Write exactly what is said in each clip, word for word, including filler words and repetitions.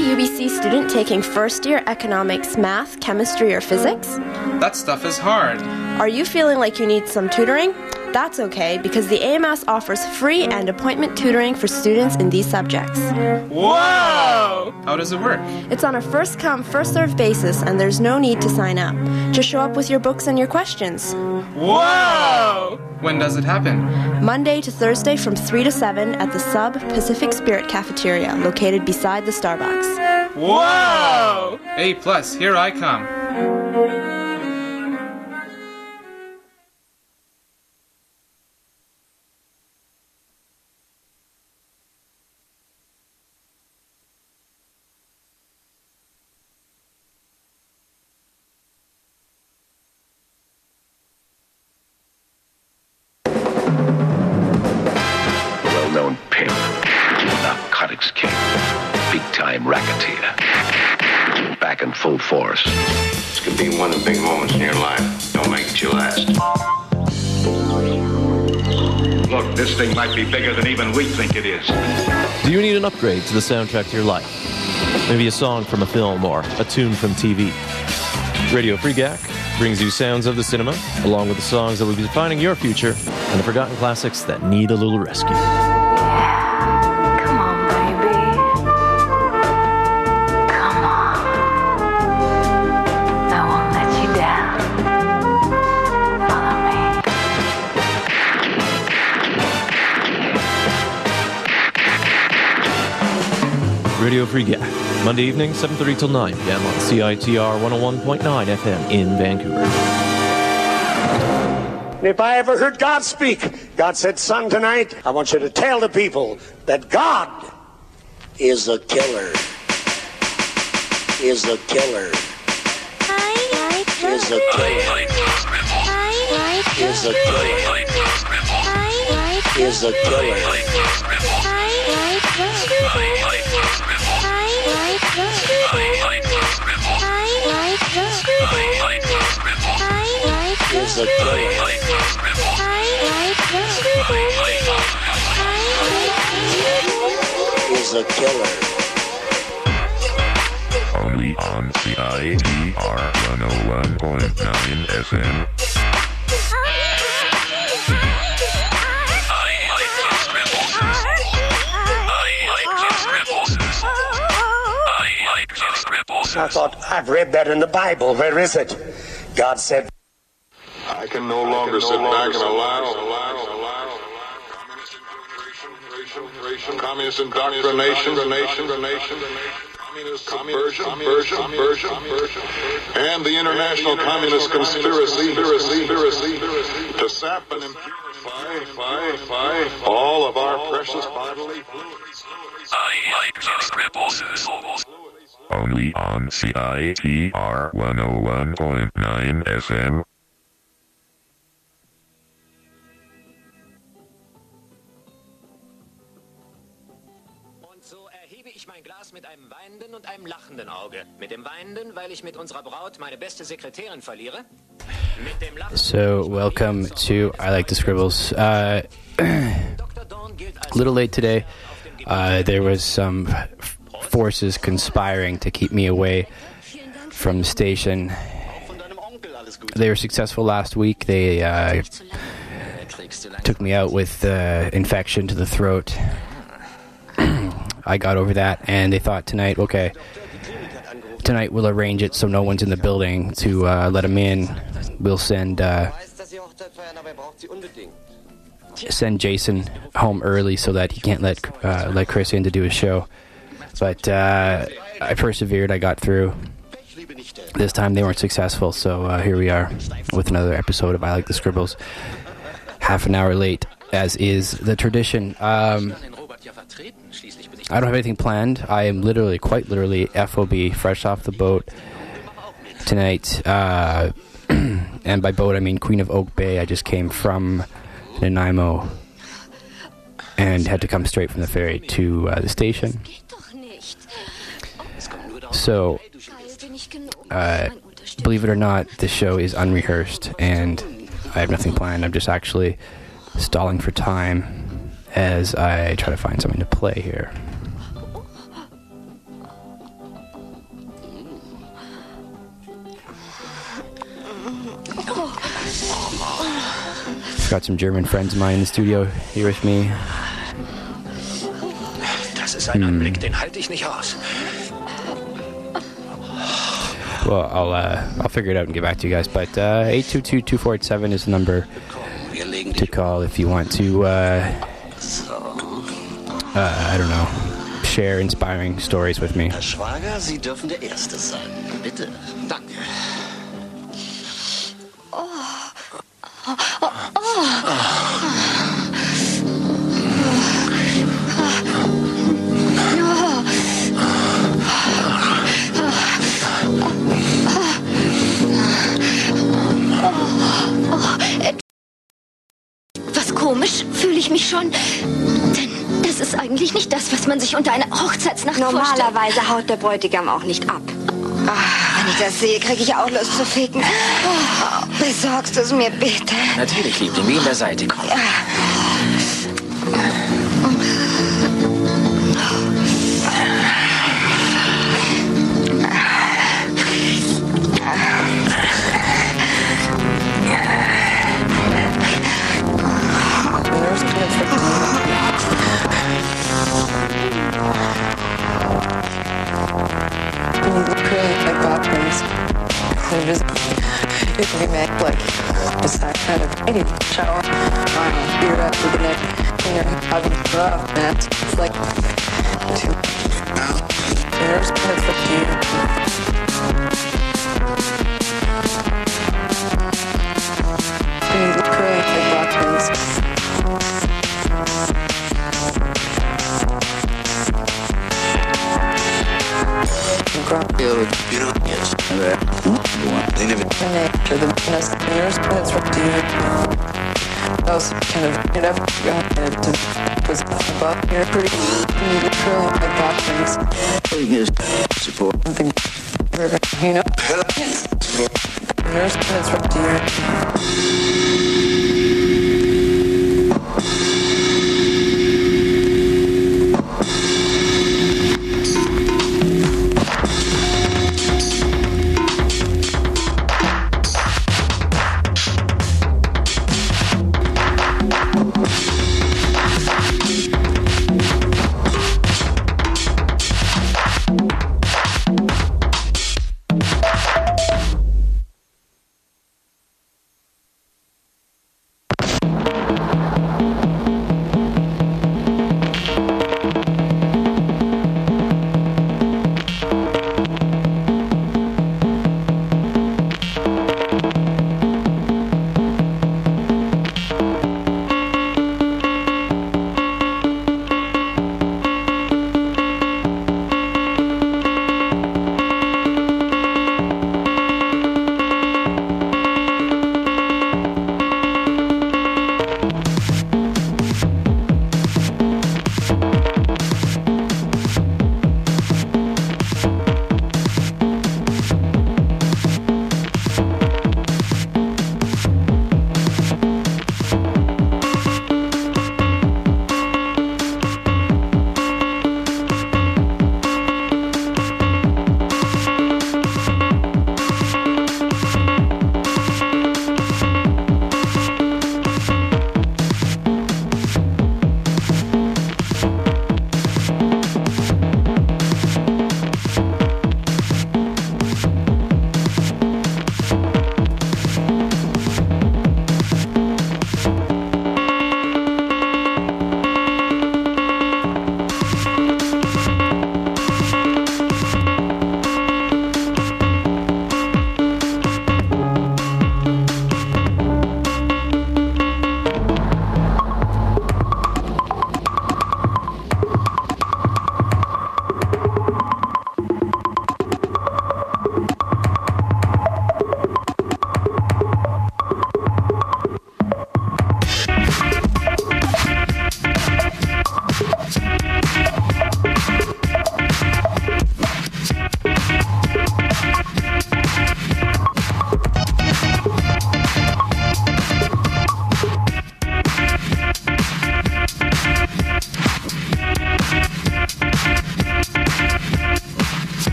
U B C student taking first year economics, math, chemistry, or physics? That stuff is hard. Are you feeling like you need some tutoring? That's okay, because the A M S offers free and appointment tutoring for students in these subjects. Whoa! How does it work? It's on a first-come, first-served basis, and there's no need to sign up. Just show up with your books and your questions. Whoa! When does it happen? Monday to Thursday from three to seven at the Sub Pacific Spirit Cafeteria, located beside the Starbucks. Whoa! A plus, here I come. Full force. This could be one of the big moments in your life. Don't make it your last. Look, this thing might be bigger than even we think it is. Do you need an upgrade to the soundtrack to your life? Maybe a song from a film or a tune from T V? Radio Free G A C brings you sounds of the cinema, along with the songs that will be defining your future and the forgotten classics that need a little rescue. Radio Free G A C, Monday evening, seven thirty till nine p.m. on C I T R one oh one point nine F M in Vancouver. If I ever heard God speak, God said, son, tonight, I want you to tell the people that God is a killer. Is a killer. Is a killer. Is a killer. Is a killer. Is a killer. Is a killer. Only on C I T R one oh one point nine F M. I thought, I've read that in the Bible. Where is it? God said, I can no longer sit back and allow communist indoctrination, communist conversion, and the international communist conspiracy to sap and impurify all of our precious bodily fluids. Only on C I T R one oh one point nine F M. Und so erhebe ich mein Glas mit einem weinenden und einem lachenden Auge. Mit dem weinenden, weil ich mit unserer Braut meine beste Sekretärin verliere. Mit dem lachenden. So, welcome to I Like the Scribbles. Uh, a little late today. Uh, there was some forces conspiring to keep me away from the station. They were successful last week. They uh, took me out with uh, infection to the throat. I got over that, and they thought tonight, okay, tonight we'll arrange it so no one's in the building to uh, let them in. We'll send uh, send Jason home early so that he can't let uh, let Chris in to do his show. But uh, I persevered. I got through. This time they weren't successful, so uh, here we are with another episode of I Like the Scribbles. Half an hour late, as is the tradition. Um, I don't have anything planned. I am literally, quite literally, F O B, fresh off the boat tonight. Uh, and by boat, I mean Queen of Oak Bay. I just came from Nanaimo and had to come straight from the ferry to uh, the station. So, uh, believe it or not, this show is unrehearsed, and I have nothing planned. I'm just actually stalling for time as I try to find something to play here. got some German friends of mine in the studio here with me. Das ist ein Anblick, den halte ich nicht aus. Well, I'll uh, I'll figure it out and get back to you guys. But uh, eight two two, two four eight seven is the number to call if you want to, uh, uh, I don't know, share inspiring stories with me. Herr Schwager, Sie dürfen der Erste sein. Bitte. Danke. Oh. Oh. Oh. Oh. Was komisch, fühle ich mich schon. Denn das ist eigentlich nicht das, was man sich unter einer Hochzeitsnacht vorstellt. Normalerweise haut der Bräutigam auch nicht ab. Ach, wenn ich das sehe, kriege ich auch Lust zu ficken. Oh, besorgst du es mir bitte? Natürlich, Liebling, wie in der Seite. Komm. Ja. It can be made like this kind of lady shower. Um, you're up with the neck and you're having rough, man. It's like two years, but it's up to you. You look great, like black things. You know, yes. They never. Nature, the best years, but it's up to you. I was kind of it up and to was above here pretty you look really like black things. Yes. Support. Something you know. Yours, but it's up to you.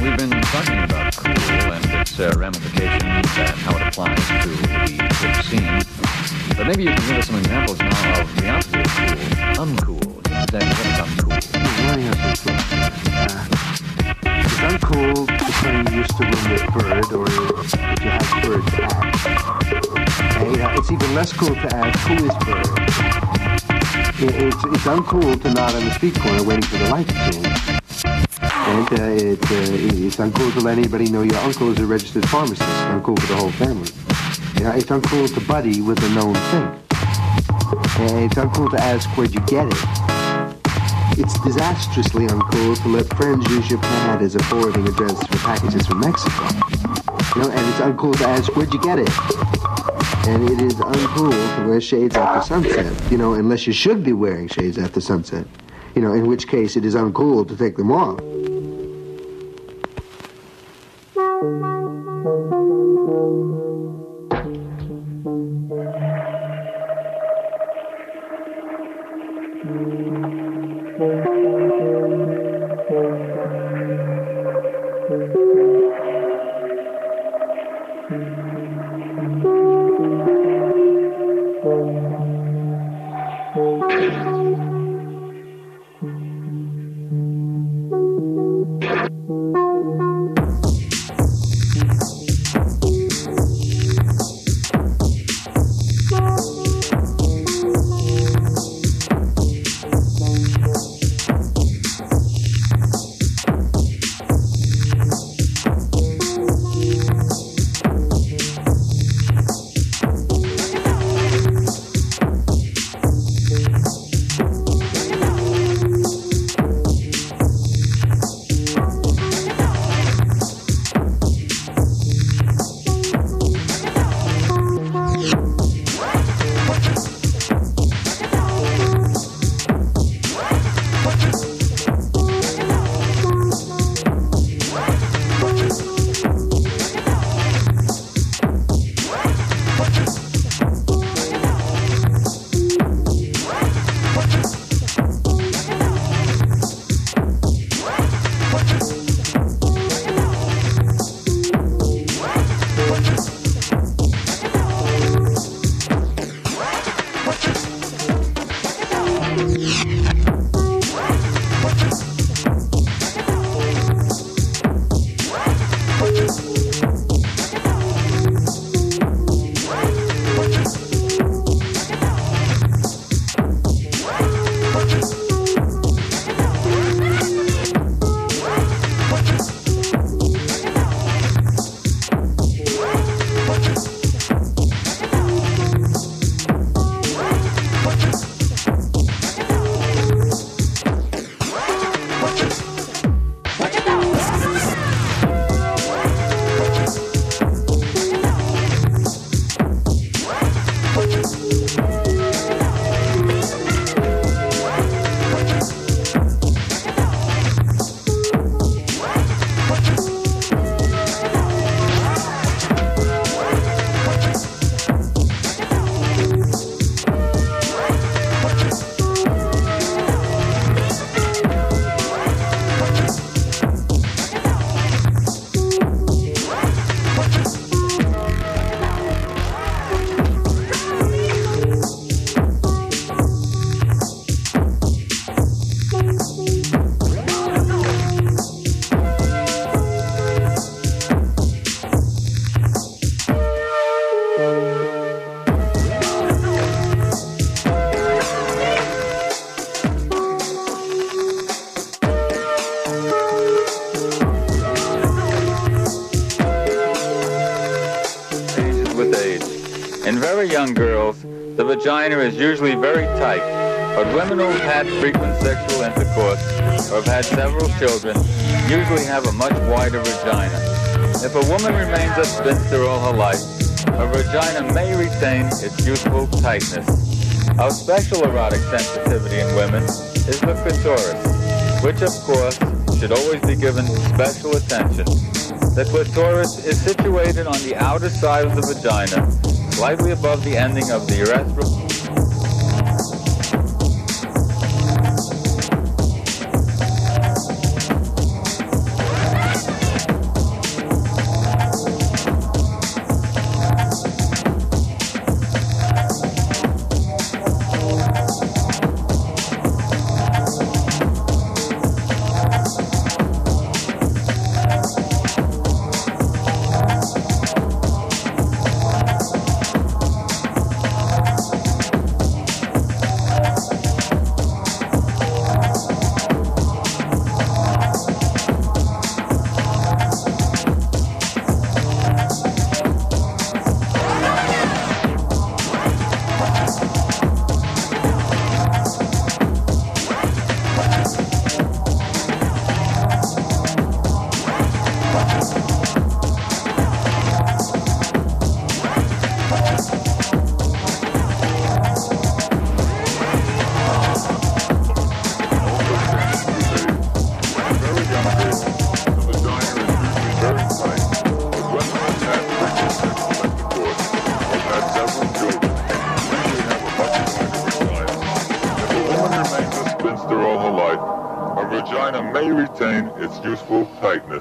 we've been talking about cool and its uh, ramifications and how it applies to the hip scene. But maybe you can give us some examples now of the opposite of cool, uncool. Just exactly what is uncool? Very uncool. Uh, it's uncool to claim used to win with bird, or if you have bird to ask. Okay, uh, it's even less cool to ask who is bird. It, it's, it's uncool to nod on the street corner waiting for the light to change. And uh, it, uh, it's uncool to let anybody know your uncle is a registered pharmacist. It's uncool for the whole family. You know, it's uncool to buddy with a known thing. And it's uncool to ask where'd you get it. It's disastrously uncool to let friends use your pad as a forwarding address for packages from Mexico. You know, and it's uncool to ask where'd you get it. And it is uncool to wear shades after sunset. You know, unless you should be wearing shades after sunset. You know, in which case it is uncool to take them off. Young girls, the vagina is usually very tight, but women who have had frequent sexual intercourse or have had several children usually have a much wider vagina. If a woman remains a spinster all her life, her vagina may retain its youthful tightness. Of special erotic sensitivity in women is the clitoris, which of course should always be given special attention. The clitoris is situated on the outer side of the vagina, slightly above the ending of the urethral.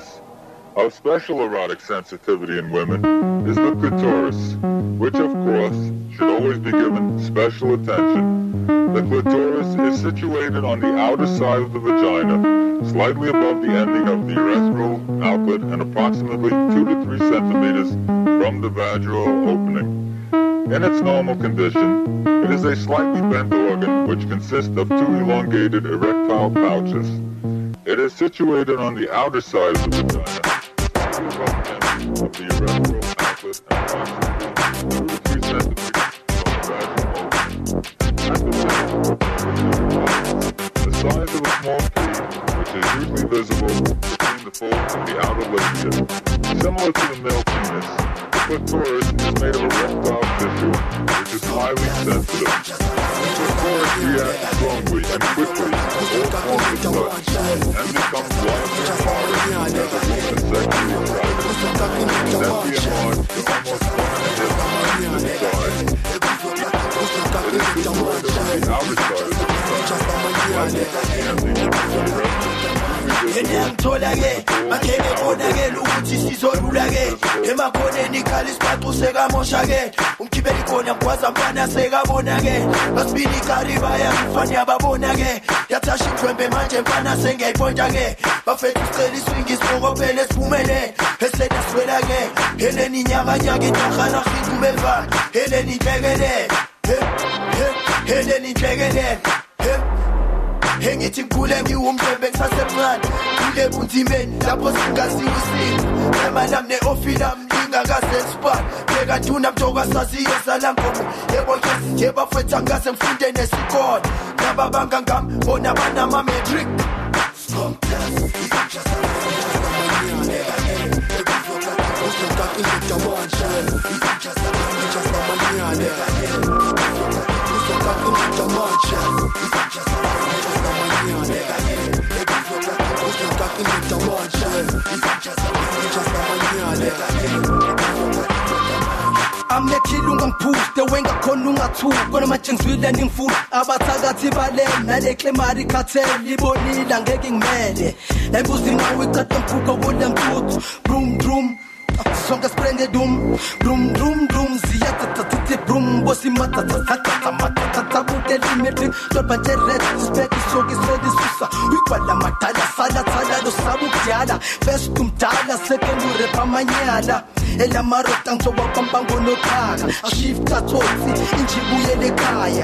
penis. Of special erotic sensitivity in women is the clitoris, which of course should always be given special attention. The clitoris is situated on the outer side of the vagina, slightly above the ending of the urethral outlet and approximately two to three centimeters from the vaginal opening. In its normal condition, it is a slightly bent organ which consists of two elongated erectile pouches. It is situated on the outer side of the vagina, of the urethral outlet and approximately two to three centimeters from the vaginal opening. The size of a small pea, which is usually visible between the folds of the outer labia. Similar to the male penis, the clitoris is made of erectile tissue, which is highly sensitive. The clitoris reacts strongly and quickly to all forms of touch, and becomes larger and harder as a woman is sexually excited. Then be enlarged to almost one and a half times its size. It is situated on the outer side of the Yena ngithola-ke makheke bona-ke ukuthi sizolula-ke emakhoneni ikhala isibhacu sekamosha-ke umkhibeli khona mgwaza mfana sekabona-ke basibili ikaribaya mfana yababona-ke yathasha indlwembe manje mfana sengiyayipontsha-ke bafetha isicela iswingi isibokophele siphumele esenaswela-ke heleni inyakanyaka intarhana rhintumevana heleni inhlekele heleni inhlekele Hengithi ngikhule ngiwumdlebe ngisasemncane kule bunzimeni lapho singaziwe isimo emalam ne-ofila mlingakaze span bheka ntuna mjoka saziyo zalangomo yebo yes yeba fetha ngase ngifunde nesikole nababanga ngami bona banama-matric amnekhilunga ngiphuste wengakhona ungathuki kona manje ngizwile ningifuna abathakathi balena nale klemari cartel ibonile angeke ngimele lembuzi ngawe icatha mkhukho kule mthuthu brum brum sonke sprenge dum brum brum brum ziyathathathe brum bosi matathathatha matathatha bukelimeti doba nje red spek isoki sedisusa uyikwala madala sala sala lo sabudyala first umdala second urepa manyala elamarota ngithoba kwambango nokhaka ashifta thotsi injibuyele ekhaya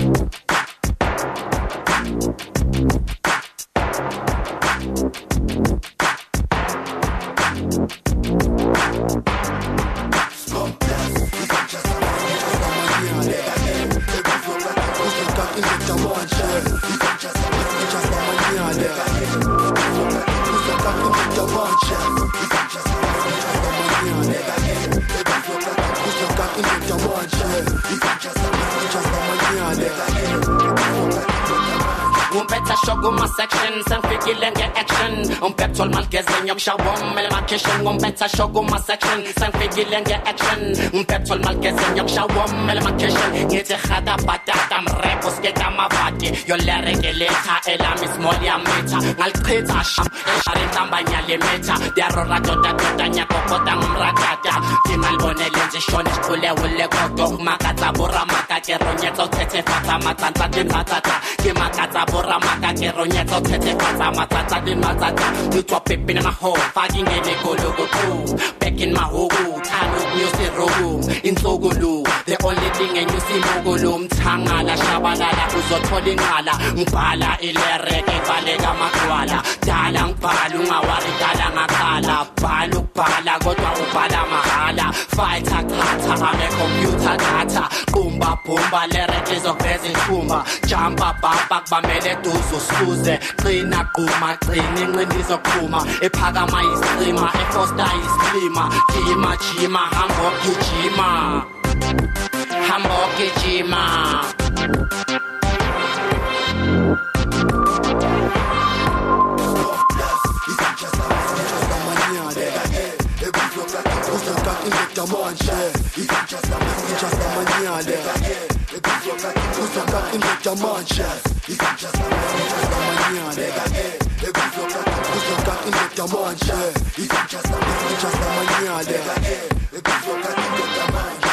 Umpetha shogo ma section sanfikile nge action umpetha malgezen yokushawom elmakishin umpetha shogo ma section sanfikile nge action umpetha malgezen yokushawom elmakishin ngithi khada batata mrepo sketa mavati yolerekeleta elami small ya meter ngalichitha sham eshari tambanya le meter diarora tota tota nyakokota ngumrakata timalbonele nje shone sikhule ule kodwa makatsa bora makake ronyetso thethe fatha matsantsa tintsatsa ke makatsa Ramaka Ronyetso Tete Fata Matata din Matata, you drop it in my hole, fighting in a go back in my hole, Tanu, you see Rogu, in Sogulu, the only thing and you see Mogulum, Tangala, Shabalala, Uzotolingala, Mpala, Ilere, Valega Makwala, Dalang Palunga, Waridala Makala, Palu Pala, Gota Upala Mahala, Fighter Kata, Hame computer data, Pumba Pumba, Lerekes of Bezin Pumba, Jamba Babak Bamele. Duzo skuze qina quma qini nqindizo qhuma ephakama istrima efosta istrima jima jima hambo gijima hambo gijima Just a kuzokakindeta manches izinchazamanyane ekuzokakindeta manche izinchazamanyane ekuzokakindeta manche.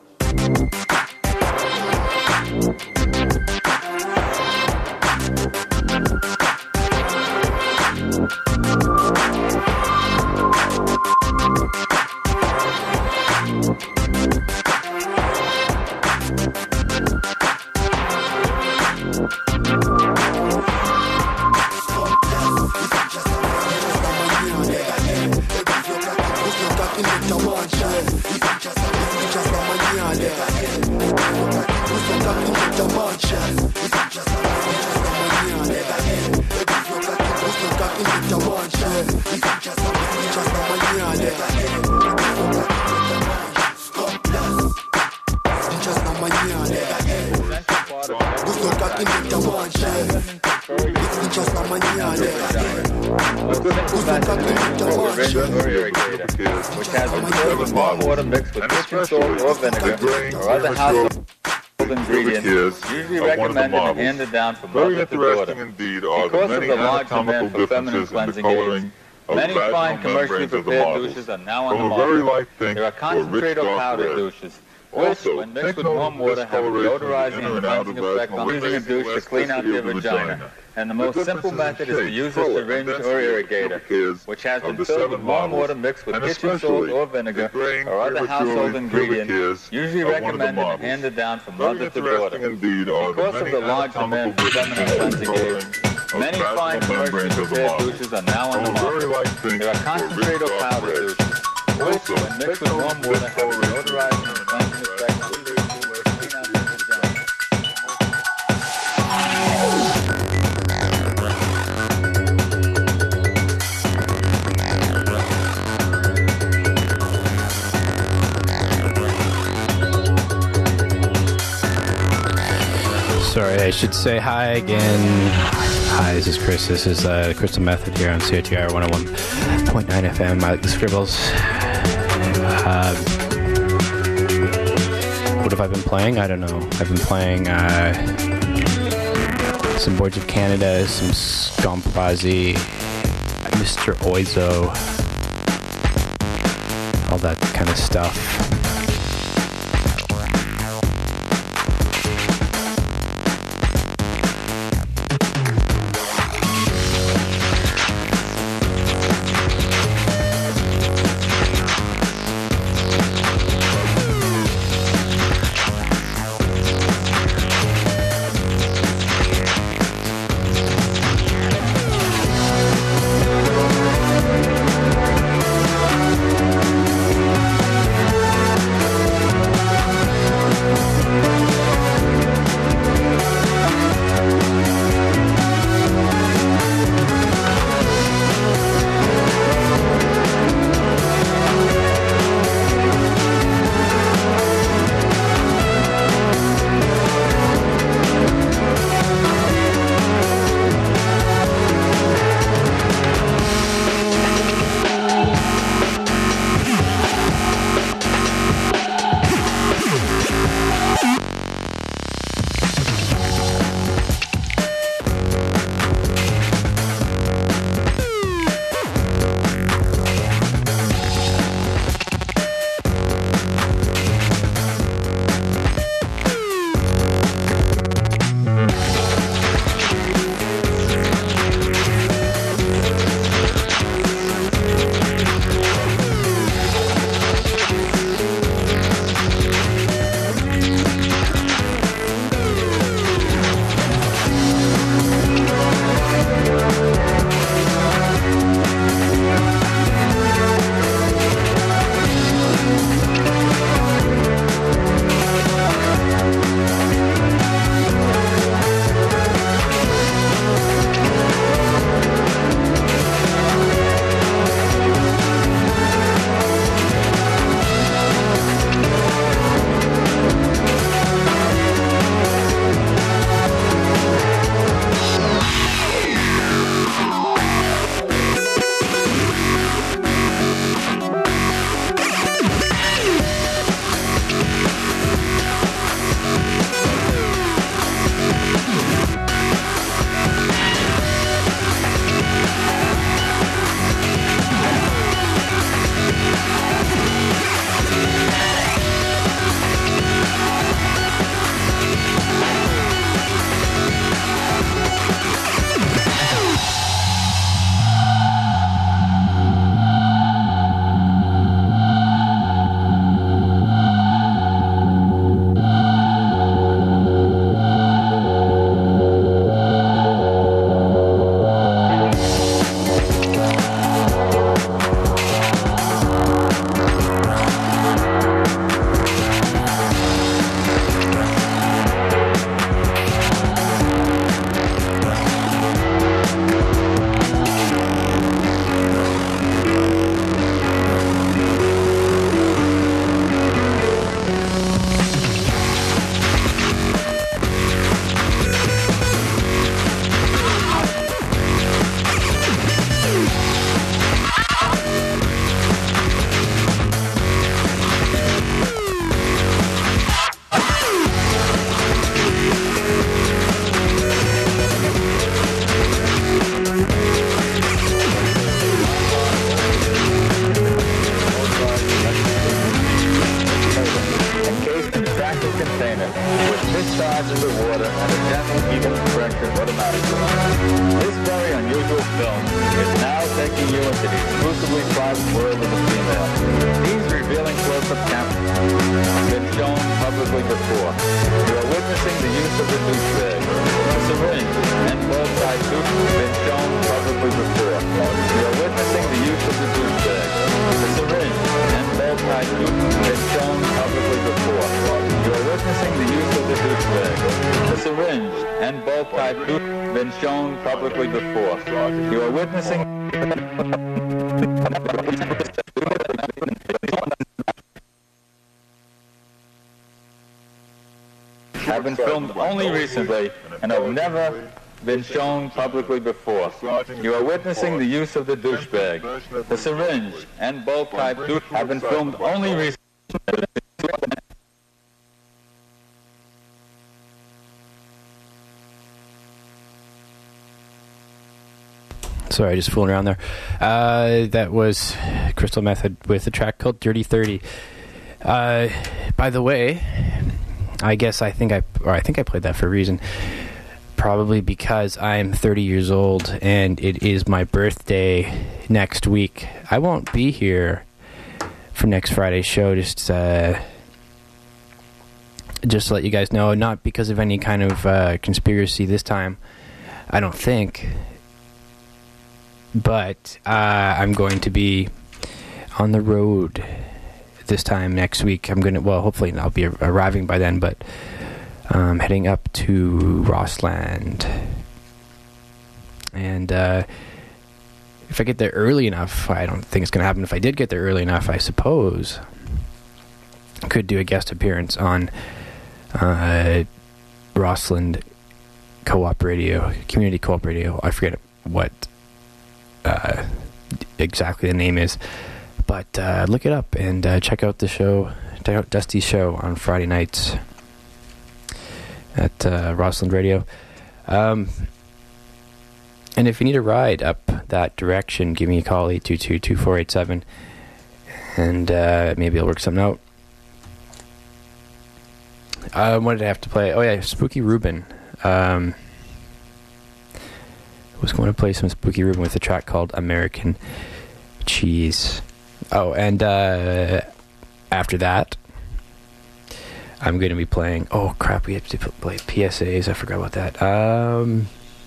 Which has been filled with warm water mixed with kitchen salt or vinegar or other household ingredients, usually recommended and handed down from mother to daughter. Because of the large demand for feminine cleansing aids, many fine commercially prepared douches are now on the market. There are concentrate or powder douches, which, when mixed with warm water, have a deodorizing and cleansing effect on using a douche to clean out their vagina. And the most simple method is to use a syringe or irrigator, which has been filled with warm water mixed with kitchen salt or vinegar or other household ingredients, usually recommended and handed down from mother to daughter. Because of the large demand for feminine cleansing aids, many fine commercially prepared douches are now on the market. There are concentrate or powder douches, which, when mixed with warm water, have a deodorizing and cleansing effect on using a douche to clean out their vagina. Sorry, I should say hi again. Hi, this is Chris. This is uh, Crystal Method here on C I T R one oh one point nine F M. I like the scribbles. Uh, what have I been playing? I don't know. I've been playing uh, some Boards of Canada, some Scomprazi, Mister Oizo, all that kind of stuff. passes of water and a gentle heat of compression automatically. This very unusual film is now taking you into the exclusively private world of the female. These revealing close-up cameras have been shown publicly before. You are witnessing the use of the douchebag. The syringe and blood-tied douche have been shown publicly before. You are witnessing the use of the douchebag. The syringe and blood-tied douche have been shown publicly before. You are witnessing the use of the douchebag. The syringe and blood-tied douche have been shown publicly before. You are witnessing have been filmed only recently and have never been shown publicly before. You are witnessing the use of the douchebag. The syringe and bowl-type douche have been filmed only recently. Sorry, just fooling around there. Uh, that was Crystal Method with a track called Dirty thirty. Uh, by the way, I guess I think I, or I think I played that for a reason. Probably because I'm thirty years old and it is my birthday next week. I won't be here for next Friday's show. Just, uh, just to let you guys know, not because of any kind of uh, conspiracy this time. I don't think. But uh, I'm going to be on the road this time next week. I'm going to, well, hopefully I'll be arriving by then, but um, heading up to Rossland. And uh, if I get there early enough, I don't think it's going to happen. If I did get there early enough, I suppose I could do a guest appearance on uh, Rossland Co-op Radio, Community Co-op Radio. I forget what Uh, exactly the name is, but uh, look it up and uh, check out the show, check out Dusty's show on Friday nights at uh, Rossland Radio. Um, and if you need a ride up that direction, give me a call, eight two two, two four eight seven, and uh, maybe I'll work something out. Uh, what did I have to play? Oh yeah, Spooky Reuben. Um, was going to play some Spooky Reuben with a track called American Cheese. Oh, and uh, after that, I'm going to be playing... Oh, crap, we have to play P S As. I forgot about that. Um,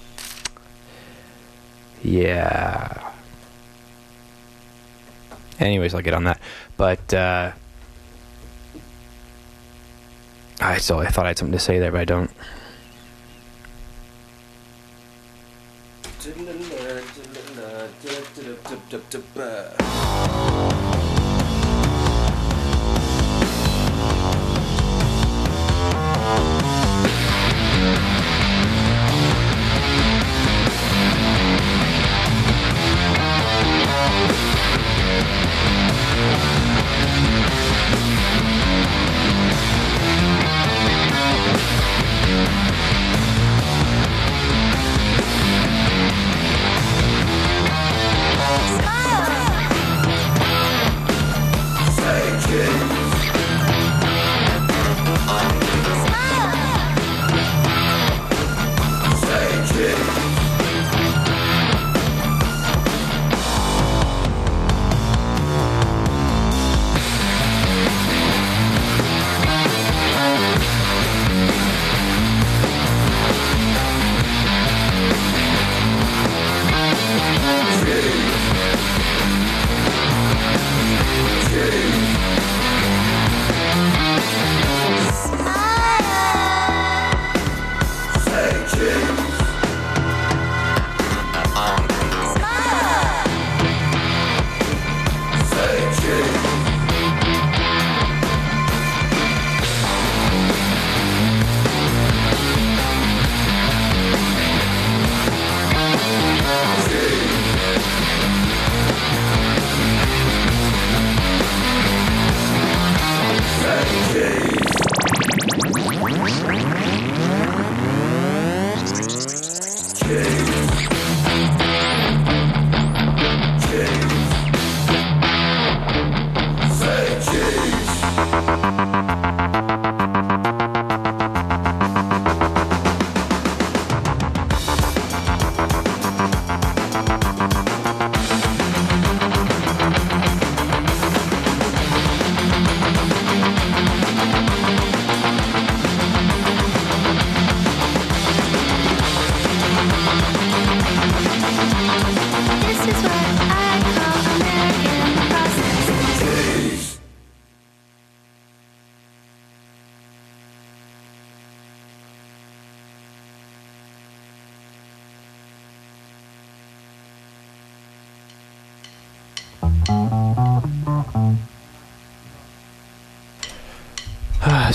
yeah. Anyways, I'll get on that. But uh, I still I thought I had something to say there, but I don't.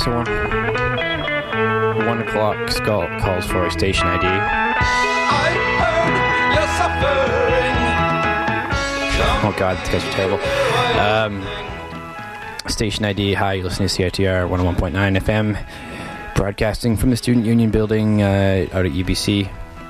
So one, one o'clock skull calls for a station I D. I heard you're suffering. Oh God, these guys are terrible. Um, station I D. Hi, you're listening to C I T R one oh one point nine F M, broadcasting from the Student Union Building uh, out at U B C.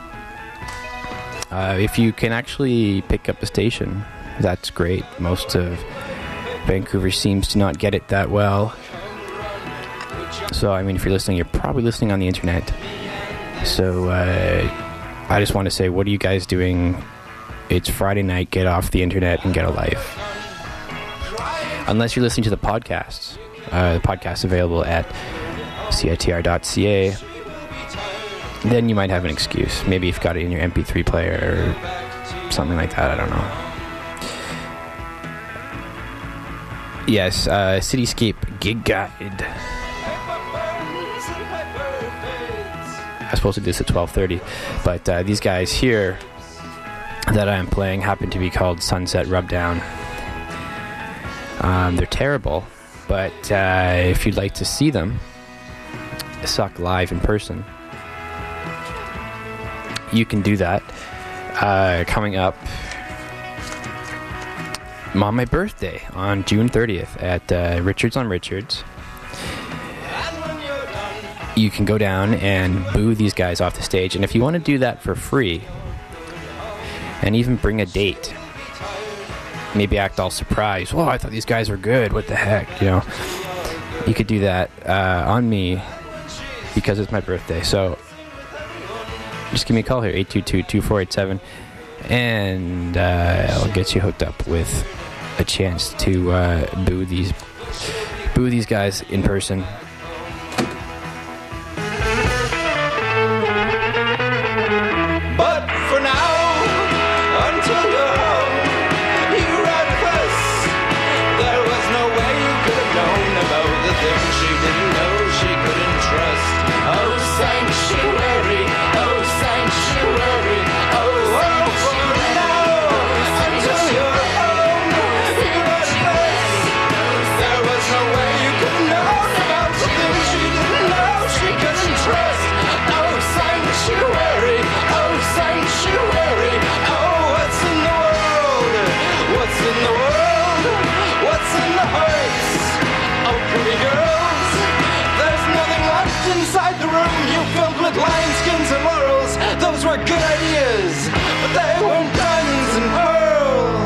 Uh, if you can actually pick up the station, that's great. Most of Vancouver seems to not get it that well. So, I mean, if you're listening, you're probably listening on the internet. So, uh, I just want to say, what are you guys doing? It's Friday night. Get off the internet and get a life. Unless you're listening to the podcasts. Uh, the podcast's available at C I T R dot C A. Then you might have an excuse. Maybe you've got it in your M P three player or something like that. I don't know. Yes, uh, Cityscape Gig Guide. I was supposed to do this at twelve thirty, but uh, these guys here that I'm playing happen to be called Sunset Rubdown. Um, they're terrible, but uh, if you'd like to see them suck live in person, you can do that. Uh, coming up on my birthday on June thirtieth at uh, Richards on Richards. You can go down and boo these guys off the stage, and if you want to do that for free and even bring a date, maybe act all surprised, oh, I thought these guys were good, what the heck, you know, you could do that uh, on me because it's my birthday. So just give me a call here, eight two two, two four eight seven, and uh, I'll get you hooked up with a chance to uh, boo these boo these guys in person. But for now, until you're home, you write us. There was no way you could have known about the things she didn't know she couldn't trust. Oh, sanctuary, oh, sanctuary, oh, oh, for now, until you're home, you write us. There was no way you could have known about the things she didn't know she couldn't trust. Oh, sanctuary, oh, sanctuary, oh, what's in the world? What's in the world? What's in the hearts? Oh, pretty girls, there's nothing left inside the room you filled with lion skins and laurels. Those were good ideas, but they weren't diamonds and pearls.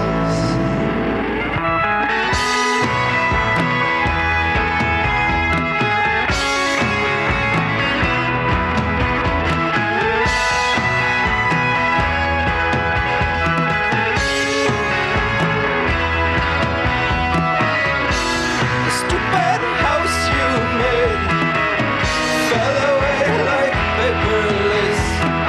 Stupid house you made fell away like paper lace.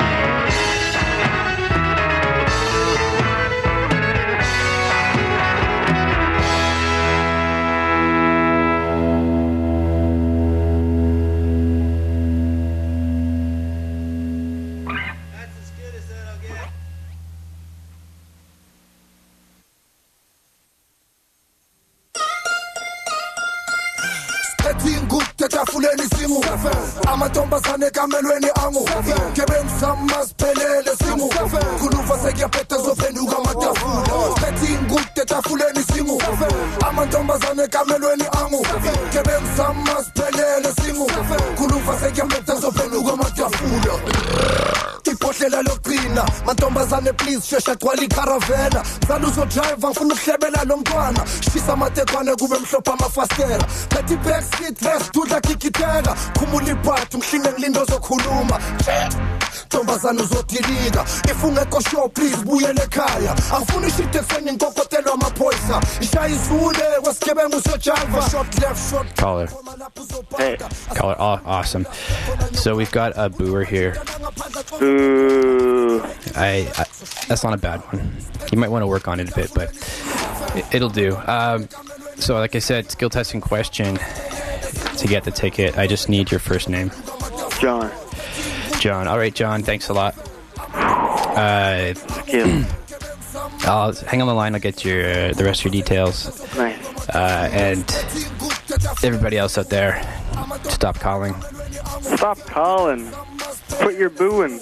etafuleni simu amantombazane kamelweni angu ngebengisama siphelele simu khuluva sekuyaphetha zophenduka amatafula sethi ingude etafuleni simu amantombazane kamelweni angu ngebengisama siphelele simu khuluva sekuyaphetha zophenduka amatafula ibhodlela lokugcina mantombazane please shesha gcwala icaravana zala uzodrive ngifuna ukuhlebela lo mntwana shisa amatekwane kube mhlopha amafastera phethi backseat rest dudla kikiteka khumula ibhathi ngihlinge ngilindo zokhuluma ntombazane uzodilika if ungekho sure please buyele ekhaya angifuni ishite seni inkokotelo amaphoyisa ishaya izule kwesigebengu sojava short left short caller. Hey, caller. Oh, awesome. So we've got a booer here. Boo. I, I that's not a bad one. You might want to work on it a bit, but it, it'll do. Um, so like I said, skill testing question to get the ticket. I just need your first name. John. John. All right, John. Thanks a lot. Uh, Thank you. I'll hang on the line. I'll get your uh, the rest of your details. Nice. Uh, and everybody else out there, Stop Calling. Stop calling. Put your boo in.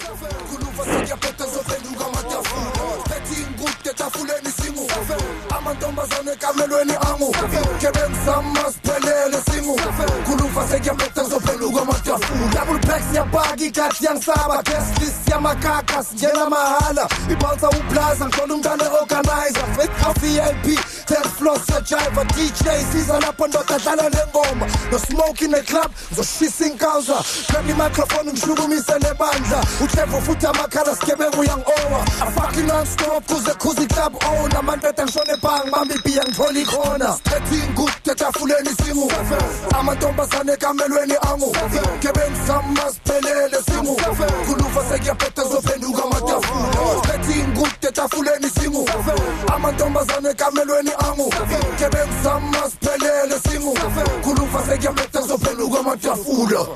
amantombazane kamelweni angu kebenza masiphelele singu khulufa sekuyaphetha ngizophenduka amatafula double pack siyabhaki kathi yangisaba guest list yamakaka sinjena mahala ibhalsa uplaza ngicela umntana organizer with V I P ten floor sajiva D J siza lapho ndoda dlala lengoma no smoke in the club ngizoshisa inkauza grab i-microphone ngishukumise lebandla uTevo futhi amakhala sigebengu yangowa a fucking non-stop kuze kuzi club owner mandeta ngishone bang mami biya ngithola ikhona sithethe ingude etafuleni singu amantombazane kamelweni angu kebenza masiphelele singu khulufa sekuyaphetha ngizophenduka amatafula sithethe ingude etafuleni singu amantombazane kamelweni angu kebenza masiphelele singu khulufa sekuyaphetha ngizophenduka amatafula.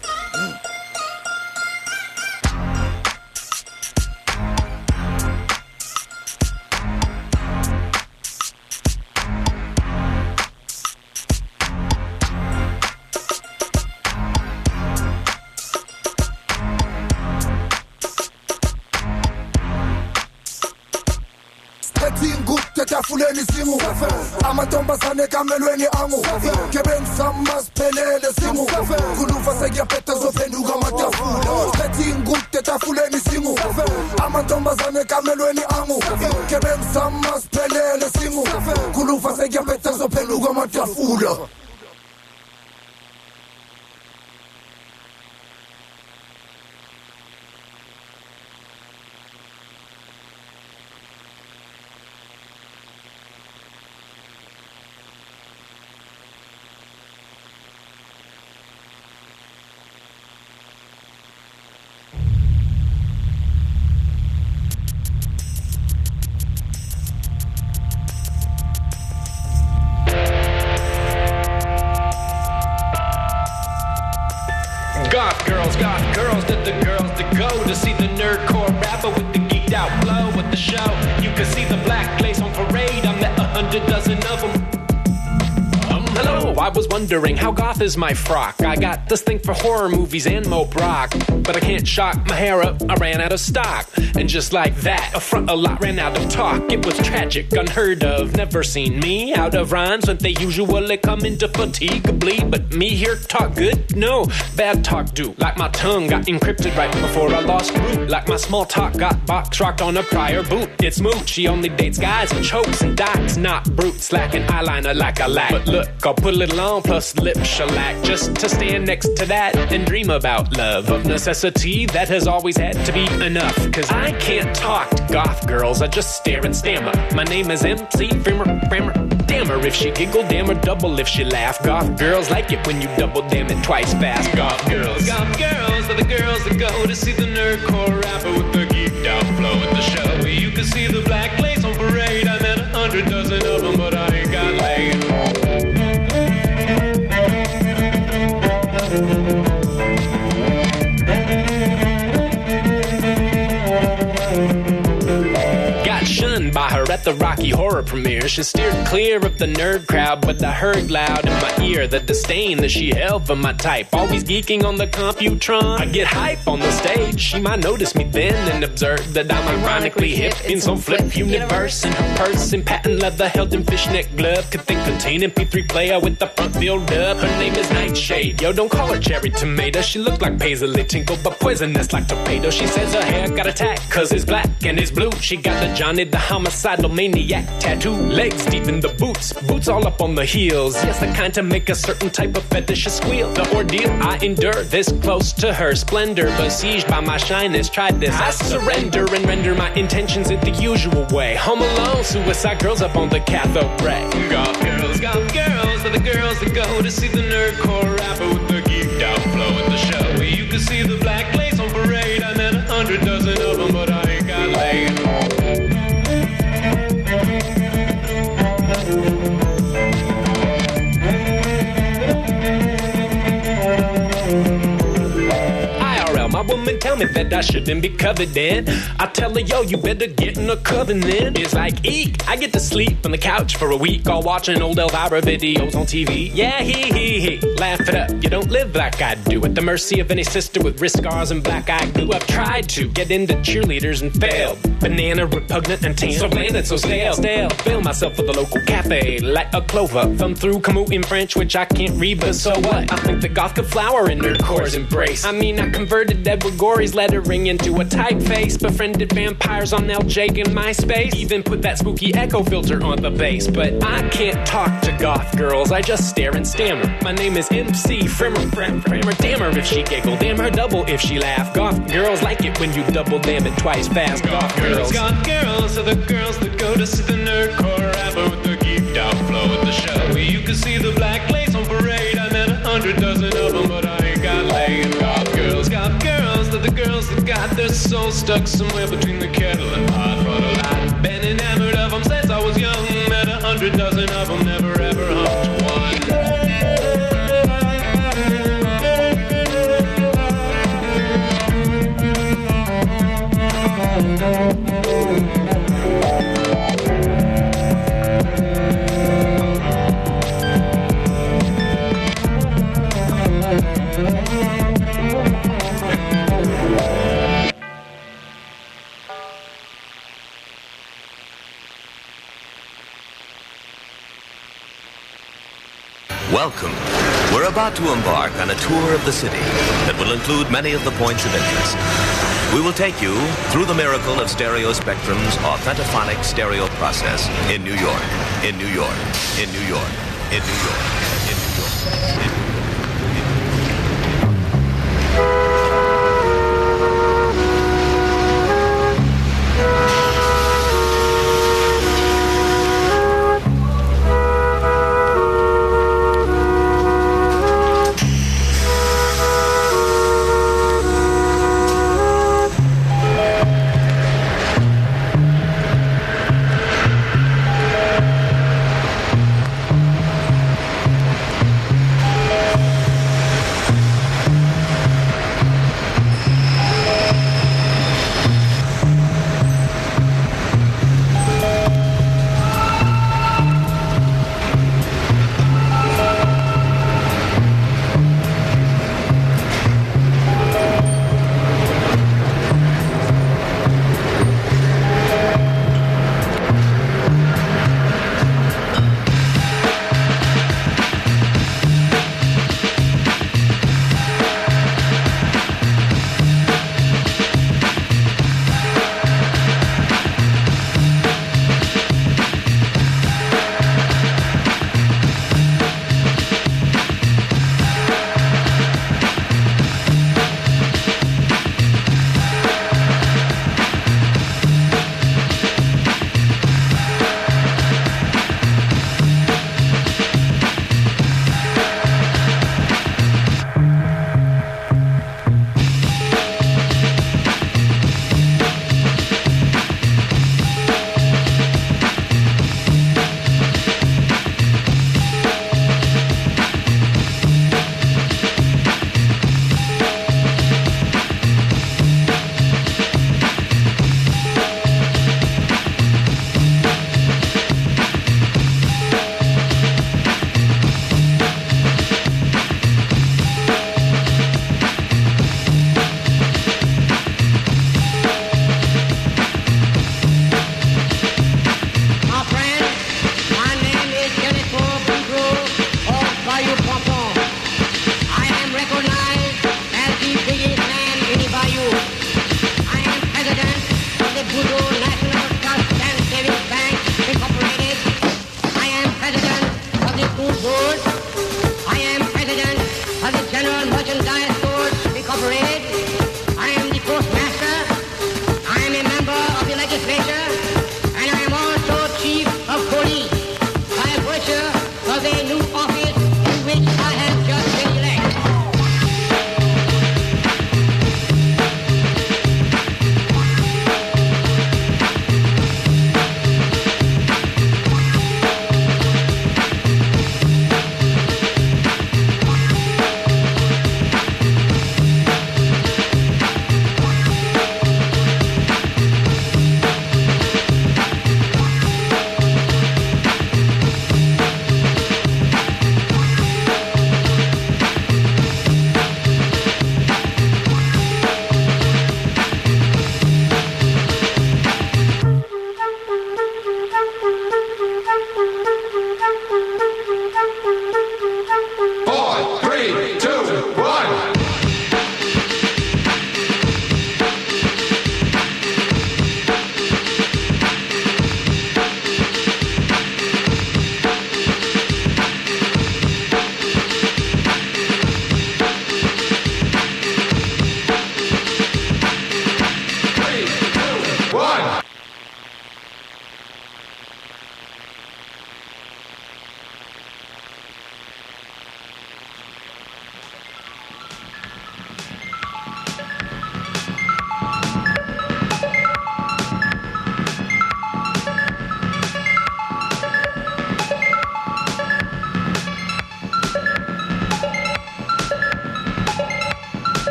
Fuleni singu amantombazane kamelweni angu kebenza masiphelele singu khulufa sekuyaphetha ngizophenduka amatafula sithethe ingude etafuleni singu amantombazane kamelweni angu kebenza masiphelele singu khulufa sekuyaphetha ngizophenduka amatafula. Goth girls, goth girls, they're the girls that go to see the nerdcore rapper with the geeked out flow at the show. You can see the black lace on parade, I met a hundred dozen of them. Um, hello, I was wondering how goth is my frock. I got this thing for horror movies and mope rock, but I can't shock my hair up, I ran out of stock. And just like that, a front a lot ran out of talk. It was tragic, unheard of, never seen me out of rhymes when they usually come into fatigue bleed. But me here talk good? No, bad talk do. Like my tongue got encrypted right before I lost root. Like my small talk got box rocked on a prior boot. It's moot, she only dates guys with chokes and dots, not brutes lacking eyeliner like I lack. But look, I'll put a little on plus lip shellac just to stand next to that and dream about love. Of necessity, that has always had to be enough. Cause I can't talk to goth girls, I just stare and stammer. My name is M C Frammer, Frammer. Damn her if she giggle, damn her double if she laugh. Goth girls like it when you double damn it twice fast. Goth girls, goth girls are the girls that go to see the nerdcore rapper with the geeked out flow at the show. You can see the black lace on parade, I met a hundred dozen of them, but I ain't got laid. By her at the Rocky Horror premiere, she steered clear of the nerd crowd, but I heard loud in my ear the disdain that she held for my type. Always geeking on the Computron, I get hype on the stage. She might notice me then and observe that I'm ironically hip in some flip universe. In her purse in patent leather held in fishnet glove could think contain M P three player with the front filled up. Her name is Nightshade, yo don't call her Cherry Tomato. She look like Paisley Tinkle but poisonous like torpedo. She says her hair got attacked cause it's black and it's blue. She got the Johnny the homicidal maniac tattoo, legs deep in the boots, boots all up on the heels. Yes, the kind to make a certain type of fetish squeal. The ordeal I endure, this close to her splendor, besieged by my shyness. Tried this, I surrender and render my intentions in the usual way. Home alone, suicide girls up on the cathode ray. Goth girls, goth girls are the girls that go to see the nerdcore rapper with the geeked out flow at the show. You can see the black lace on parade. I met a hundred dozen of them, but I ain't got laid. My woman tell me that I shouldn't be covered in. I tell her, yo, you better get in a covenant. It's like, eek, I get to sleep on the couch for a week, all watching old Elvira videos on T V. Yeah, hee hee hee, laugh it up, you don't live like I do. At the mercy of any sister with wrist scars and black eye glue. I've tried to get into cheerleaders and failed. Banana repugnant and tan, so bland and so stale. Stale. Fill myself with a local cafe, like a clover. Thumb through Camus in French, which I can't read, but so what? I think the goth could flower in nerdcore's embrace. I mean, I converted Edward Gorey's lettering into a typeface. Befriended vampires on L J and MySpace. Even put that spooky echo filter on the bass. But I can't talk to goth girls, I just stare and stammer. My name is M C Frimmer, Frammer, Frammer. Damn her if she giggle, damn her double if she laugh. Goth girls like it when you double damn it twice fast. Goth girls, goth girls are the girls that go to see the nerdcore rapper with the geeked out flow at the show. You can see the black lace on parade. I met a hundred dozen of them, but I ain't got laid. Goth girls, goth girls, they're the girls that got their soul stuck somewhere between the kettle and pot. Run a lot, been enamored of them since I was young. Met a hundred dozen of them, never ever humped one. Welcome. We're about to embark on a tour of the city that will include many of the points of interest. We will take you through the miracle of Stereo Spectrum's authentaphonic stereo process in New York, in New York, in New York, in New York, in New York, in New York.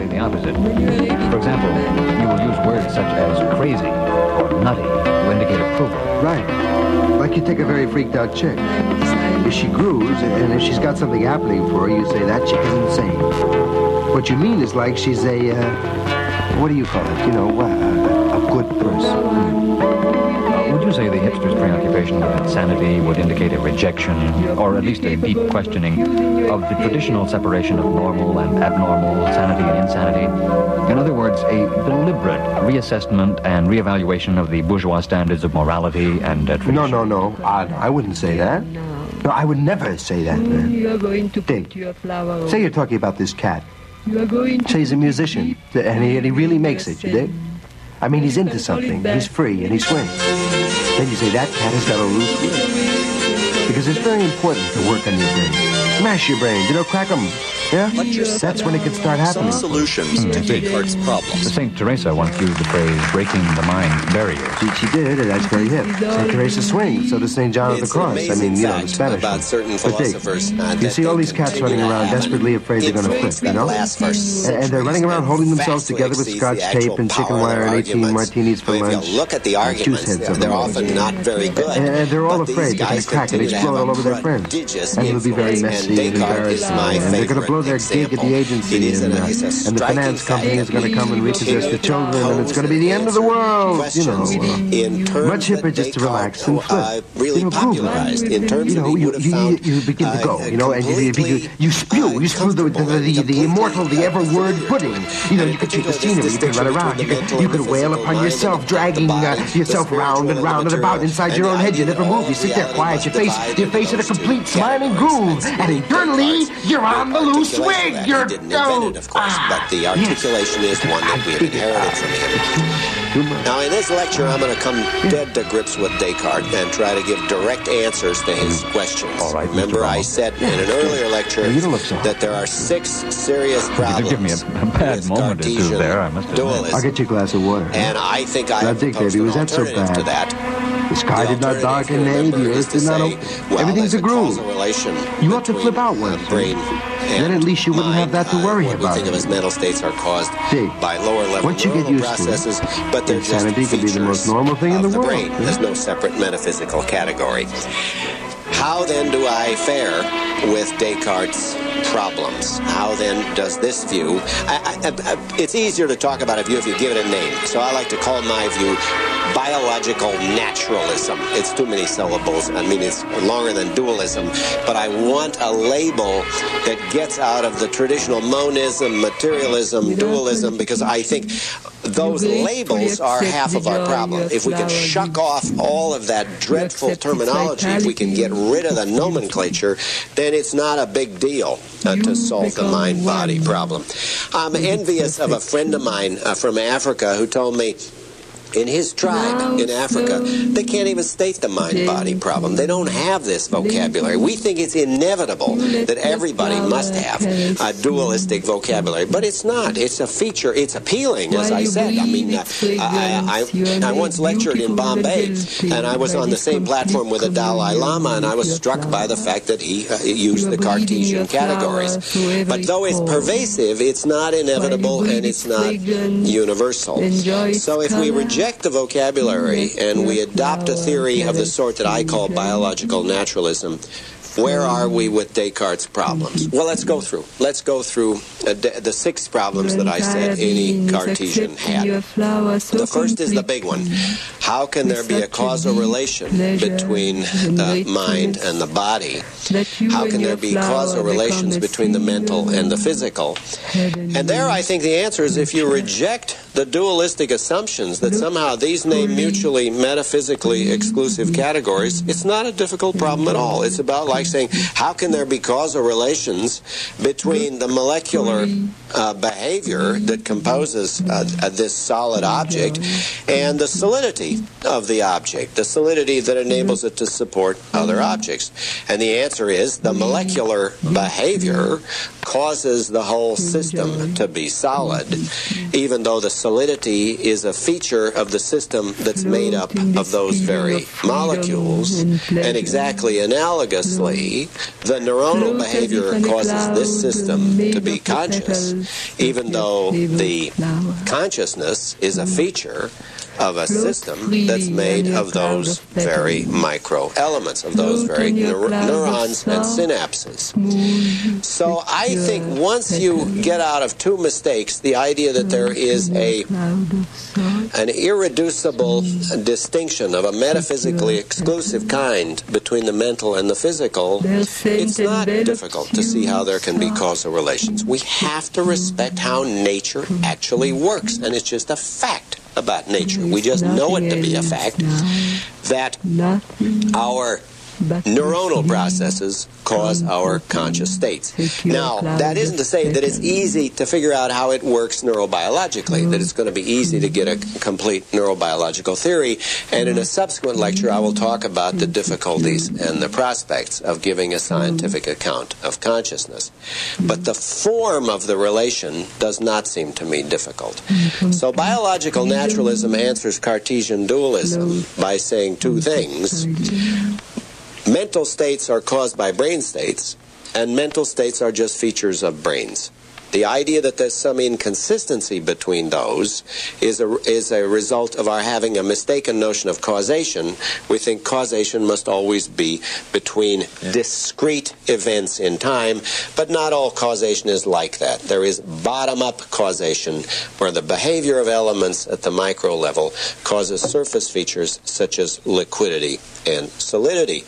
exactly the opposite. For example, you will use words such as crazy or nutty to indicate approval. Right. Like you take a very freaked out chick. If she grooves, and if she's got something happening for her, you say, that chick is insane. What you mean is like she's a, uh, what do you call it? You know, uh, a good person. Would you say the hipster's preoccupation with insanity would indicate a rejection, or at least a deep questioning, of the traditional separation of normal and abnormal, sanity and insanity? In other words, a deliberate reassessment and reevaluation of the bourgeois standards of morality and uh, tradition? No, no, no. I, I wouldn't say that. No, I would never say that, man. You are going to Dick, put your flower. say you're talking about this cat. You are going to Say he's a musician, and he, and he really makes it, you dig? I mean, he's into something. He's free, and he swings. Then you say, that cat has got a loose swing. Because it's very important to work on your brain. Smash your brain, you know, crack them. Yeah? That's when it can start happening. Some solutions to Descartes' problems. Saint Teresa once used the phrase breaking the mind barriers. She, she did, and that's very hip. Saint Teresa swings, so does Saint John of the Cross. I mean, you know, the Spanish about one. certain But Dick, philosophers, uh, you see all these cats running around desperately afraid they're going to flip, you know? And, and they're running around holding themselves together with scotch tape and chicken wire and eighteen martinis for lunch. If you look at the arguments, they're often not very good. And, and they're all afraid they're going to crack and explode all over their friends. And it'll be very messy and embarrassing. And they're going to blow their gig at the agency, and, uh, and the finance company is going to come and repossess the children, and it's going to be the end of the world. You know, uh, much hipper just to relax and flip. Really you know, popularized in terms you know, of you, you, you begin to go, you know, and you, you, you spew, you spew the, the, the, the immortal, the ever-word pudding. You know, you could take the scenery, you could run around, you could, you could wail upon yourself, dragging uh, yourself round and round and about inside your own head. You never move, you sit there quiet, your face, your face in a complete smiling groove, and internally, you're on the loose wig. You're, oh, of course, but the articulation is one that we have inherited from him. Now, in this lecture, I'm going to come dead to grips with Descartes and try to give direct answers to his questions. All right, Remember, I said in an earlier lecture that there are six serious problems. You did give me a, a bad moment or two there, I must admit. I'll get you a glass of water. And I think I have Dick, proposed baby, an was that so alternative bad? to that. The sky did not darken, nay, the earth did not open. Well, Everything's a groove. A you ought to flip out once. Brain then at least you wouldn't have that to worry uh, about. What we think of as mental states are caused Dig. by lower level Once you get used processes, to it, but they're just insanity can be the most normal thing in the, the world. brain. There's no separate metaphysical category. How then do I fare with Descartes' problems? How then does this view... I, I, I, it's easier to talk about a view if you give it a name. So I like to call my view biological naturalism. It's too many syllables. I mean, it's longer than dualism. But I want a label that gets out of the traditional monism, materialism, dualism, because I think those labels are half of our problem. If we can shuck off all of that dreadful terminology, if we can get rid of the nomenclature, then it's not a big deal uh, to solve the mind-body problem. I'm envious of a friend of mine uh, from Africa who told me in his tribe in Africa, they can't even state the mind-body problem. They don't have this vocabulary. We think it's inevitable that everybody must have a dualistic vocabulary, but it's not. It's a feature. It's appealing, as I said. I mean, uh, I, I, I once lectured in Bombay, and I was on the same platform with the Dalai Lama, and I was struck by the fact that he uh, used the Cartesian categories. But though it's pervasive, it's not inevitable, and it's not universal. So if we reject the vocabulary and we adopt a theory of the sort that I call biological naturalism, where are we with Descartes' problems? Well, let's go through. Let's go through uh, the six problems that I said any Cartesian had. The first is the big one. How can there be a causal relation between the mind and the body? How can there be causal relations between the mental and the physical? And there I think the answer is if you reject the dualistic assumptions that somehow these name mutually metaphysically exclusive categories, it's not a difficult problem at all. It's about like saying, how can there be causal relations between the molecular uh, behavior that composes uh, uh, this solid object and the solidity of the object, the solidity that enables it to support other objects? And the answer is the molecular behavior causes the whole system to be solid, even though the solidity is a feature of the system that's made up of those very molecules. And exactly analogously, Technically, the neuronal behavior causes this system to be conscious, even though the consciousness is a feature of a system that's made of those very micro elements, of those very neur- neurons and synapses. So I think once you get out of two mistakes, the idea that there is a an irreducible distinction of a metaphysically exclusive kind between the mental and the physical, it's not difficult to see how there can be causal relations. We have to respect how nature actually works, and it's just a fact about nature. We just know it to be a fact that our neuronal processes cause our conscious states. Now, that isn't to say that it's easy to figure out how it works neurobiologically, that it's going to be easy to get a complete neurobiological theory, and in a subsequent lecture I will talk about the difficulties and the prospects of giving a scientific account of consciousness. But the form of the relation does not seem to me difficult. So biological naturalism answers Cartesian dualism by saying two things. Mental states are caused by brain states, and mental states are just features of brains. The idea that there's some inconsistency between those is a, is a result of our having a mistaken notion of causation. We think causation must always be between discrete events in time, but not all causation is like that. There is bottom-up causation, where the behavior of elements at the micro level causes surface features such as liquidity and solidity.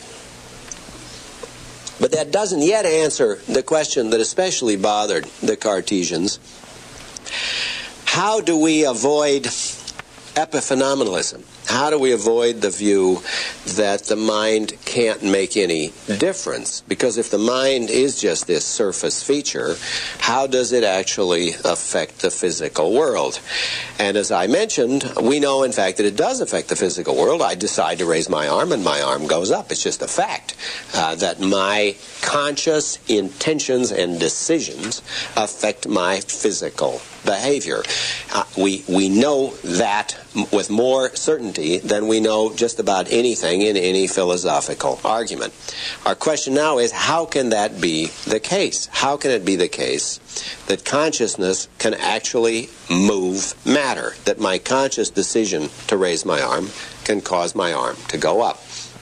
But that doesn't yet answer the question that especially bothered the Cartesians. How do we avoid epiphenomenalism? How do we avoid the view that the mind can't make any difference? Because if the mind is just this surface feature, how does it actually affect the physical world? And as I mentioned, we know, in fact, that it does affect the physical world. I decide to raise my arm, and my arm goes up. It's just a fact uh, that my conscious intentions and decisions affect my physical behavior. Uh, we, we know that with more certainty than we know just about anything in any philosophical argument. Our question now is, how can that be the case? How can it be the case that consciousness can actually move matter, that my conscious decision to raise my arm can cause my arm to go up?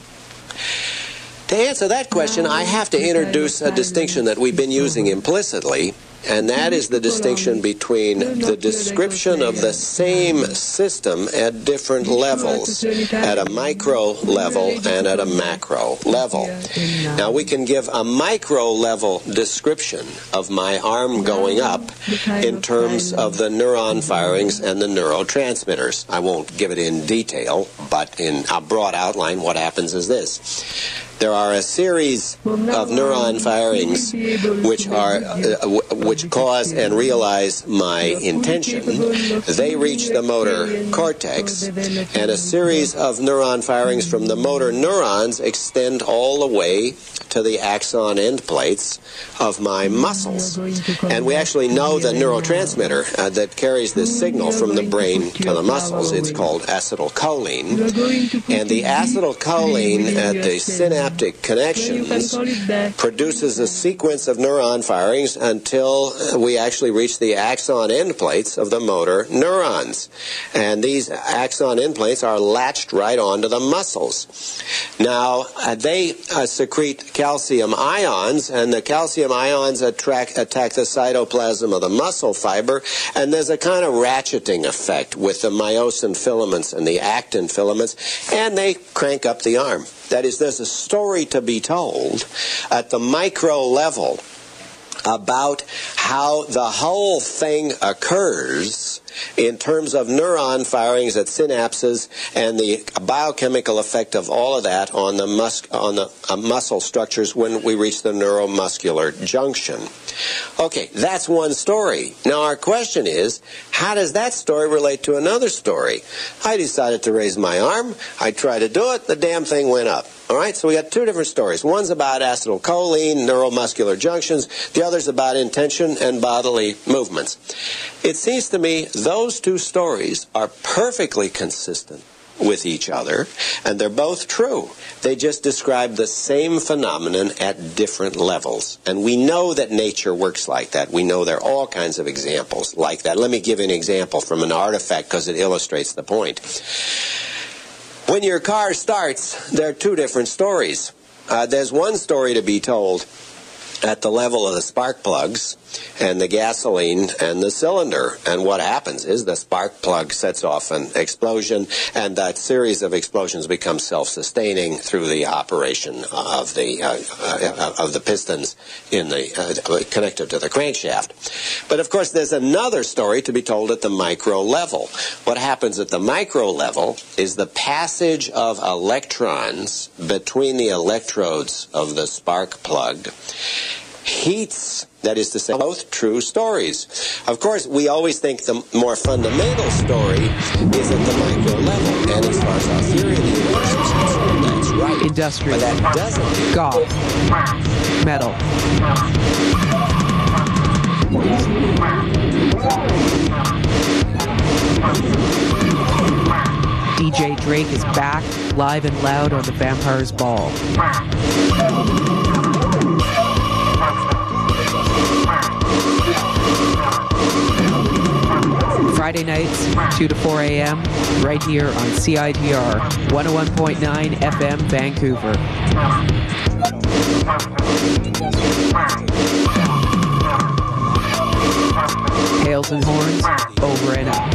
To answer that question, I have to introduce a distinction that we've been using implicitly, and that is the distinction between the description of the same system at different levels, at a micro level and at a macro level. Now, we can give a micro level description of my arm going up in terms of the neuron firings and the neurotransmitters. I won't give it in detail, but in a broad outline, what happens is this. There are a series of neuron firings which are uh, which cause and realize my intention. They reach the motor cortex, and a series of neuron firings from the motor neurons extend all the way to the axon end plates of my muscles. And we actually know the neurotransmitter uh, that carries this signal from the brain to the muscles. It's called acetylcholine. And the acetylcholine at the synapse connections produces a sequence of neuron firings until we actually reach the axon end plates of the motor neurons. And these axon end plates are latched right onto the muscles. Now, uh, they uh, secrete calcium ions, and the calcium ions attract, attack the cytoplasm of the muscle fiber, and there's a kind of ratcheting effect with the myosin filaments and the actin filaments, and they crank up the arm. That is, there's a story to be told at the micro level about how the whole thing occurs in terms of neuron firings at synapses and the biochemical effect of all of that on the, mus- on the uh, muscle structures when we reach the neuromuscular junction. Okay, that's one story. Now our question is, how does that story relate to another story? I decided to raise my arm. I tried to do it. The damn thing went up. All right, so we got two different stories. One's about acetylcholine, neuromuscular junctions. The other's about intention and bodily movements. It seems to me those two stories are perfectly consistent with each other, and they're both true. They just describe the same phenomenon at different levels. And we know that nature works like that. We know there are all kinds of examples like that. Let me give an example from an artifact because it illustrates the point. When your car starts, there are two different stories. Uh, there's one story to be told at the level of the spark plugs and the gasoline and the cylinder. And what happens is the spark plug sets off an explosion, and that series of explosions becomes self-sustaining through the operation of the uh, uh, of the pistons in the uh, connected to the crankshaft. But of course, there's another story to be told at the micro level. What happens at the micro level is the passage of electrons between the electrodes of the spark plug heats, that is to say, both true stories. Of course, we always think the more fundamental story is at the micro level, and as far as our theory of the universe is concerned, that's right. Industrial. But that doesn't mean golf, metal. D J Drake is back, live and loud on the Vampires Ball. Friday nights, two to four a.m., right here on C I T R, one oh one point nine F M, Vancouver. Hails and horns, over and out.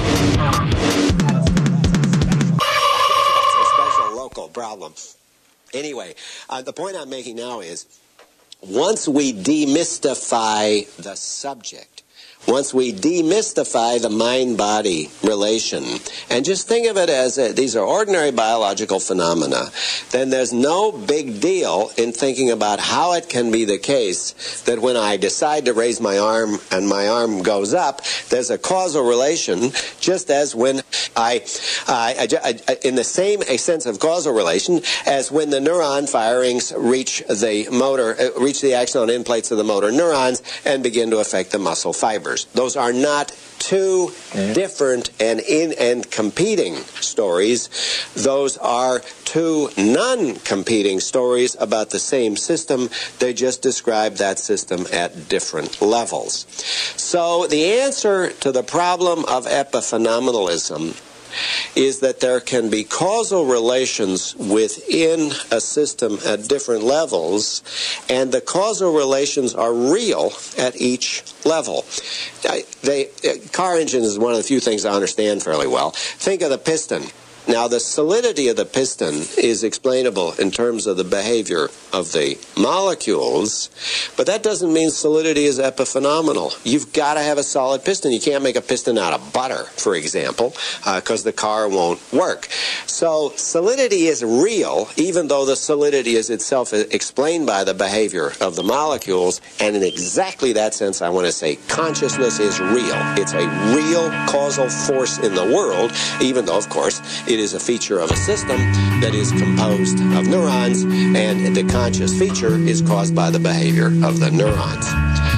It's a special local problem. Anyway, uh, the point I'm making now is, once we demystify the subject, once we demystify the mind-body relation, and just think of it as a, these are ordinary biological phenomena, then there's no big deal in thinking about how it can be the case that when I decide to raise my arm and my arm goes up, there's a causal relation, just as when I, I, I, I in the same a sense of causal relation as when the neuron firings reach the motor, uh, reach the axon end plates of the motor neurons and begin to affect the muscle fibers. Those are not two different and in and competing stories. Those are two non-competing stories about the same system. They just describe that system at different levels. So the answer to the problem of epiphenomenalism is that there can be causal relations within a system at different levels, and the causal relations are real at each level. I, they, car engines is one of the few things I understand fairly well. Think of the piston. Now, the solidity of the piston is explainable in terms of the behavior of the molecules, but that doesn't mean solidity is epiphenomenal. You've got to have a solid piston. You can't make a piston out of butter, for example, because uh, the car won't work. So solidity is real, even though the solidity is itself explained by the behavior of the molecules, and in exactly that sense, I want to say consciousness is real. It's a real causal force in the world, even though, of course, it It is a feature of a system that is composed of neurons, and the conscious feature is caused by the behavior of the neurons.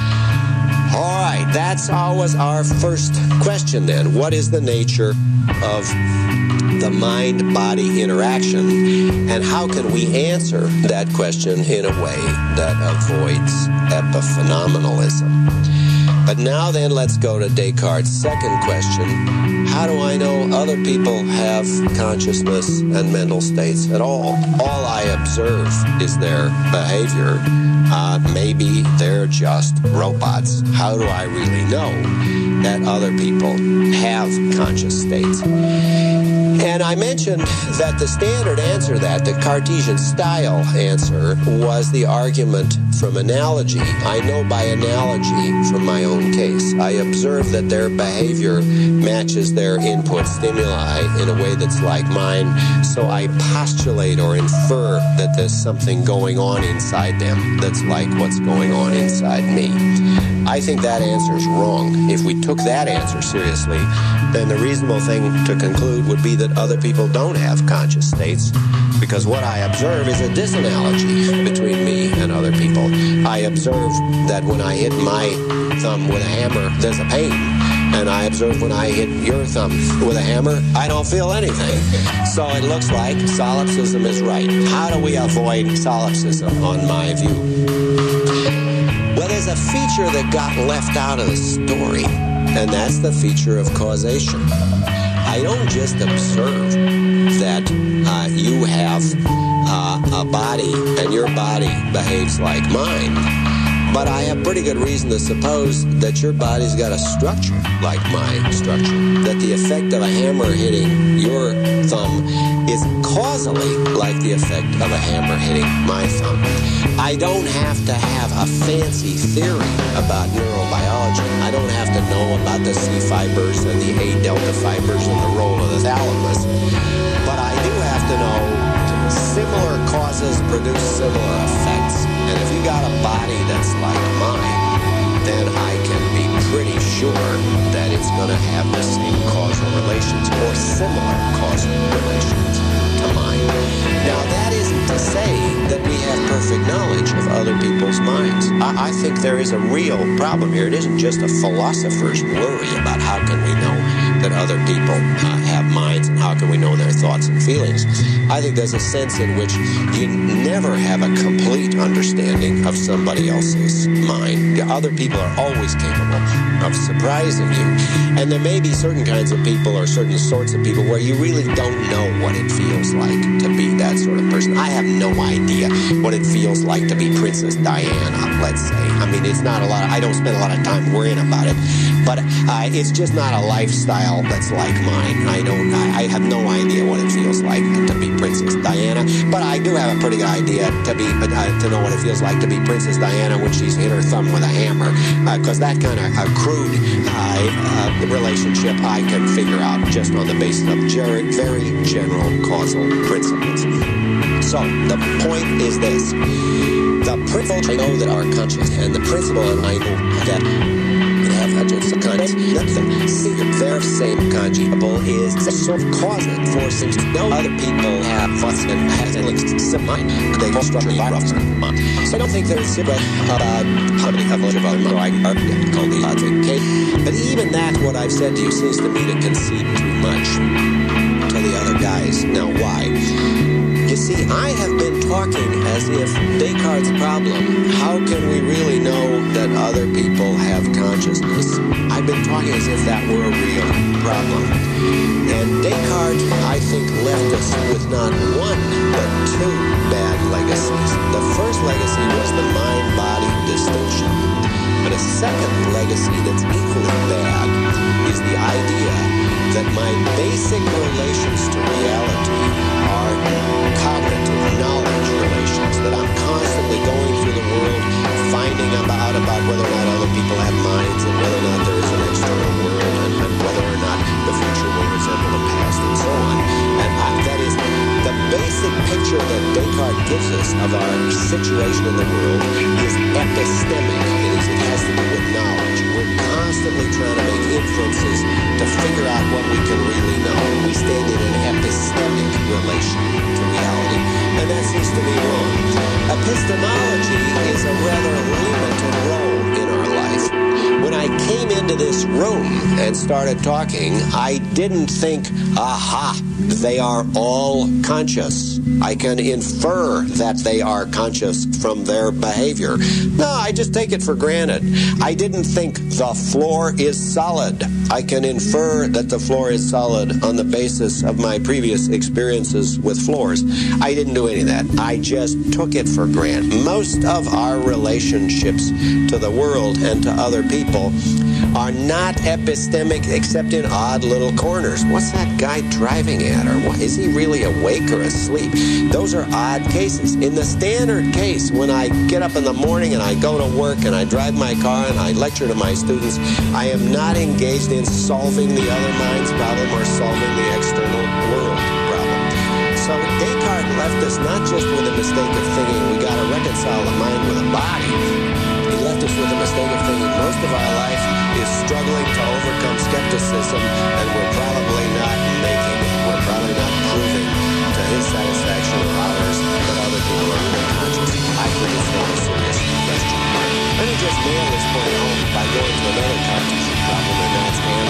All right, that's always our first question then. What is the nature of the mind-body interaction, and how can we answer that question in a way that avoids epiphenomenalism? But now then, let's go to Descartes' second question. How do I know other people have consciousness and mental states at all? All I observe is their behavior. Uh, maybe they're just robots. How do I really know that other people have conscious states? And I mentioned that the standard answer, that the Cartesian style answer, was the argument from analogy. I know by analogy from my own case. I observe that their behavior matches their input stimuli in a way that's like mine, so I postulate or infer that there's something going on inside them that's like what's going on inside me. I think that answer is wrong. If we took that answer seriously, then the reasonable thing to conclude would be that other people don't have conscious states, because what I observe is a disanalogy between me and other people. I observe that when I hit my thumb with a hammer, there's a pain. And I observe when I hit your thumb with a hammer, I don't feel anything. So it looks like solipsism is right. How do we avoid solipsism, on my view? Well, there's a feature that got left out of the story, and that's the feature of causation. I don't just observe that uh, you have uh, a body and your body behaves like mine, but I have pretty good reason to suppose that your body's got a structure like my structure, that the effect of a hammer hitting your thumb is causally like the effect of a hammer hitting my thumb. I don't have to have a fancy theory about neurobiology. I don't have to know about the C fibers and the A delta fibers and the role of the thalamus. But I do have to know similar causes produce similar effects. And if you got a body that's like mine, then I can be pretty sure that it's going to have the same causal relations or similar causal relations to mine. Now, that isn't to say that we have perfect knowledge of other people's minds. I, I think there is a real problem here. It isn't just a philosopher's worry about how can we know that other people uh, have minds and how can we know their thoughts and feelings. I think there's a sense in which you never have a complete understanding of somebody else's mind. Other people are always capable of surprising you. And there may be certain kinds of people or certain sorts of people where you really don't know what it feels like to be that sort of person. I have no idea what it feels like to be Princess Diana, let's say. I mean, it's not a lot of, I don't spend a lot of time worrying about it, but uh, it's just not a lifestyle that's like mine. I don't, I, I have no idea what it feels like to be Princess Diana, but I do have a pretty good idea to be, uh, to know what it feels like to be Princess Diana when she's hit her thumb with a hammer, because uh, that kind of uh, crude uh, uh, relationship I can figure out just on the basis of very, very general causal principles. So the point is this: the principle I know that are conscious, and the principle I know that have agents of conscious, nothing. See, their same conceivable is the sort of cause it forces to know other people have thoughts and has links to mind. They construct environments in mind. So I don't think there's a secret about how many of other mind are called the logic. Okay, but even that, what I've said to you, seems to me to concede too much to the other guys. Now, why? You see, I have been talking as if Descartes' problem, how can we really know that other people have consciousness? I've been talking as if that were a real problem. And Descartes, I think, left us with not one, but two bad legacies. The first legacy was the mind-body distinction. But a second legacy that's equally bad is the idea that my basic relations to reality are cognitive knowledge relations, that I'm constantly going through the world finding about about whether or not other people have minds and whether or not there is an external world and, and whether or not the future will resemble the past and so on. And I, that is the basic picture that Descartes gives us of our situation in the world is epistemic. It is, it has to do with knowledge. We're constantly trying to make inferences to figure out what we can really know. We stand in an epistemic relation to reality, and that seems to me wrong. Epistemology is a rather limited role in our life. When I came into this room and started talking, I didn't think, aha, they are all conscious. I can infer that they are conscious from their behavior. No, I just take it for granted. I didn't think the floor is solid. I can infer that the floor is solid on the basis of my previous experiences with floors. I didn't do any of that. I just took it for granted. Most of our relationships to the world and to other people are not epistemic except in odd little corners. What's that guy driving at? Or what, is he really awake or asleep? Those are odd cases. In the standard case, when I get up in the morning and I go to work and I drive my car and I lecture to my students, I am not engaged in solving the other mind's problem or solving the external world problem. So Descartes left us not just with the mistake of thinking we got to reconcile the mind with the body. He left us with the mistake of thinking most of our life is struggling to overcome skepticism, and we're probably not making it. We're probably not proving to his satisfaction or ours that other people are really conscious. I think it's not a serious question. Let me just nail this point home by going to another Cartesian problem, and that's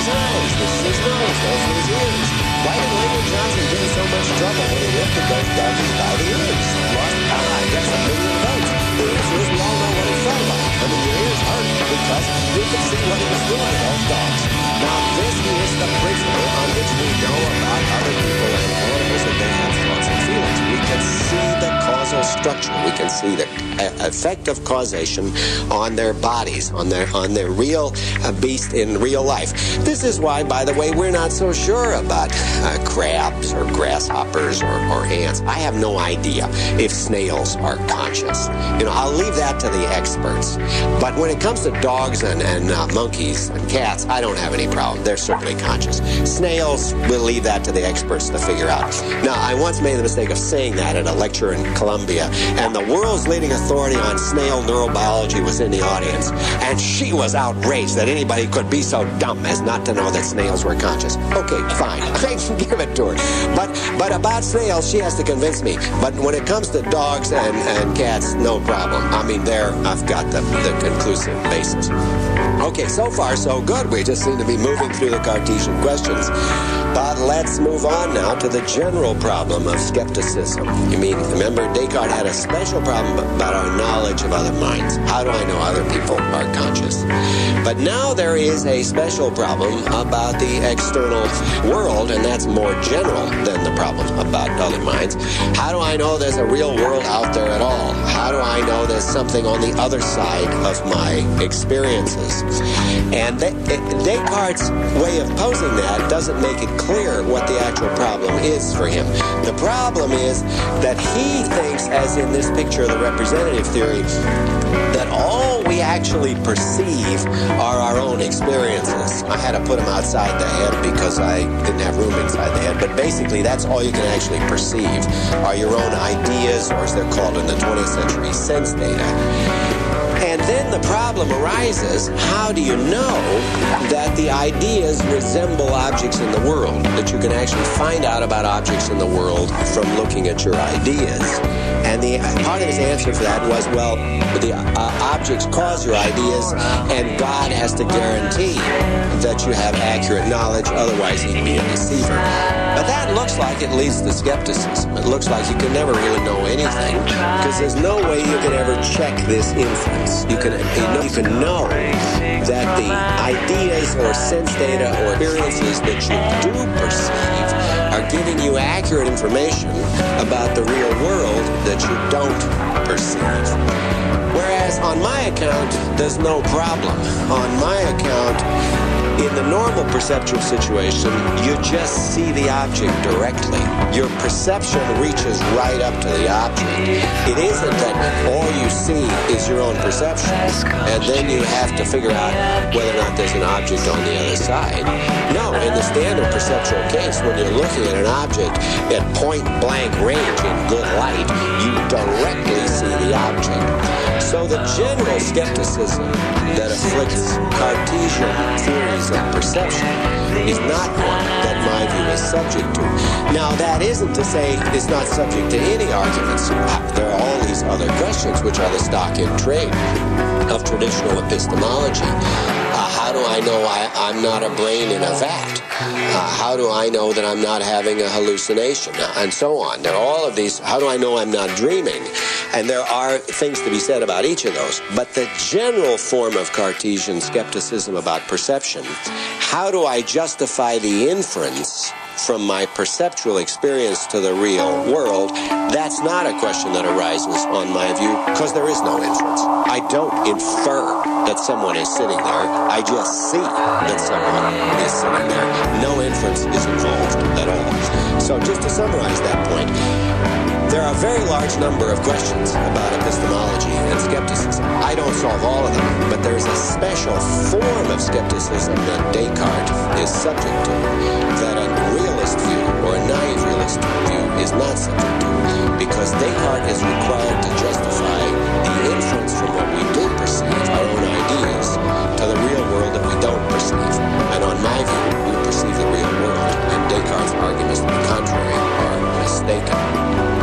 his eyes. This is his nose. Those are his ears. Why did Lyndon Johnson give us so much trouble when he lifted those doggies by the ears? Lost, uh, I guess, a million votes. The answer is we all know what he felt like. I mean, your ears hurt because you could see what he was doing to those dogs. Now, this is the principle on which we know about other people and animals that they have thoughts and feelings. We can see the causal structure. We can see the uh, effect of causation on their bodies, on their on their real uh, beast in real life. This is why, by the way, we're not so sure about uh, crabs or grasshoppers or, or ants. I have no idea if snails are conscious. You know, I'll leave that to the experts. But when it comes to dogs and, and uh, monkeys and cats, I don't have any problem. They're certainly conscious. Snails, we'll leave that to the experts to figure out. Now, I once made the mistake of saying that at a lecture in Columbia, and the world's leading authority on snail neurobiology was in the audience, and she was outraged that anybody could be so dumb as not to know that snails were conscious. Okay, fine. I can give it to her. But but about snails, she has to convince me. But when it comes to dogs and, and cats, no problem. I mean, there, I've got the, the conclusive basis. Okay, so far so good. We just seem to be moving through the Cartesian questions. But let's move on now to the general problem of skepticism. You mean, remember, Descartes had a special problem about our knowledge of other minds. How do I know other people are conscious? But now there is a special problem about the external world, and that's more general than the problem about other minds. How do I know there's a real world out there at all? How do I know there's something on the other side of my experiences? And Descartes' way of posing that doesn't make it clear what the actual problem is for him. The problem is that he thinks, as in this picture of the representative theory, that all we actually perceive are our own experiences. I had to put them outside the head because I didn't have room inside the head, but basically that's all you can actually perceive are your own ideas, or as they're called in the twentieth century, sense data. And then the problem arises, how do you know that the ideas resemble objects in the world? That you can actually find out about objects in the world from looking at your ideas? And the part of his answer for that was, well, the uh, objects cause your ideas, and God has to guarantee that you have accurate knowledge, otherwise he'd be a deceiver. But that looks like it leads to skepticism. It looks like you can never really know anything, because there's no way you can ever check this inference. You can, you know, you can know that the ideas or sense data or experiences that you do perceive are giving you accurate information about the real world that you don't perceive. Whereas on my account, there's no problem. On my account, in the normal perceptual situation, you just see the object directly. Your perception reaches right up to the object. It isn't that all you see is your own perception, and then you have to figure out whether or not there's an object on the other side. No, in the standard perceptual case, when you're looking at an object at point-blank range in good light, you directly see the object. So the general skepticism that afflicts Cartesian theories of perception is not one that my view is subject to. Now, that isn't to say it's not subject to any arguments. There are all these other questions, which are the stock in trade of traditional epistemology. Uh, how do I know I, I'm not a brain in a vat? Uh, how do I know that I'm not having a hallucination? Uh, and so on. There are all of these. How do I know I'm not dreaming? And there are things to be said about each of those. But the general form of Cartesian skepticism about perception, how do I justify the inference from my perceptual experience to the real world, that's not a question that arises on my view, because there is no inference. I don't infer that someone is sitting there. I just see that someone is sitting there. No inference is involved at all. So just to summarize that point, there are a very large number of questions about epistemology and skepticism. I don't solve all of them, but there's a special form of skepticism that Descartes is subject to, that a realist view or a naive realist view is not subject to, because Descartes is required to justify the inference from what we do perceive, our own ideas, to the real world that we don't perceive. And on my view, we perceive the real world, and Descartes' arguments to the contrary are mistaken.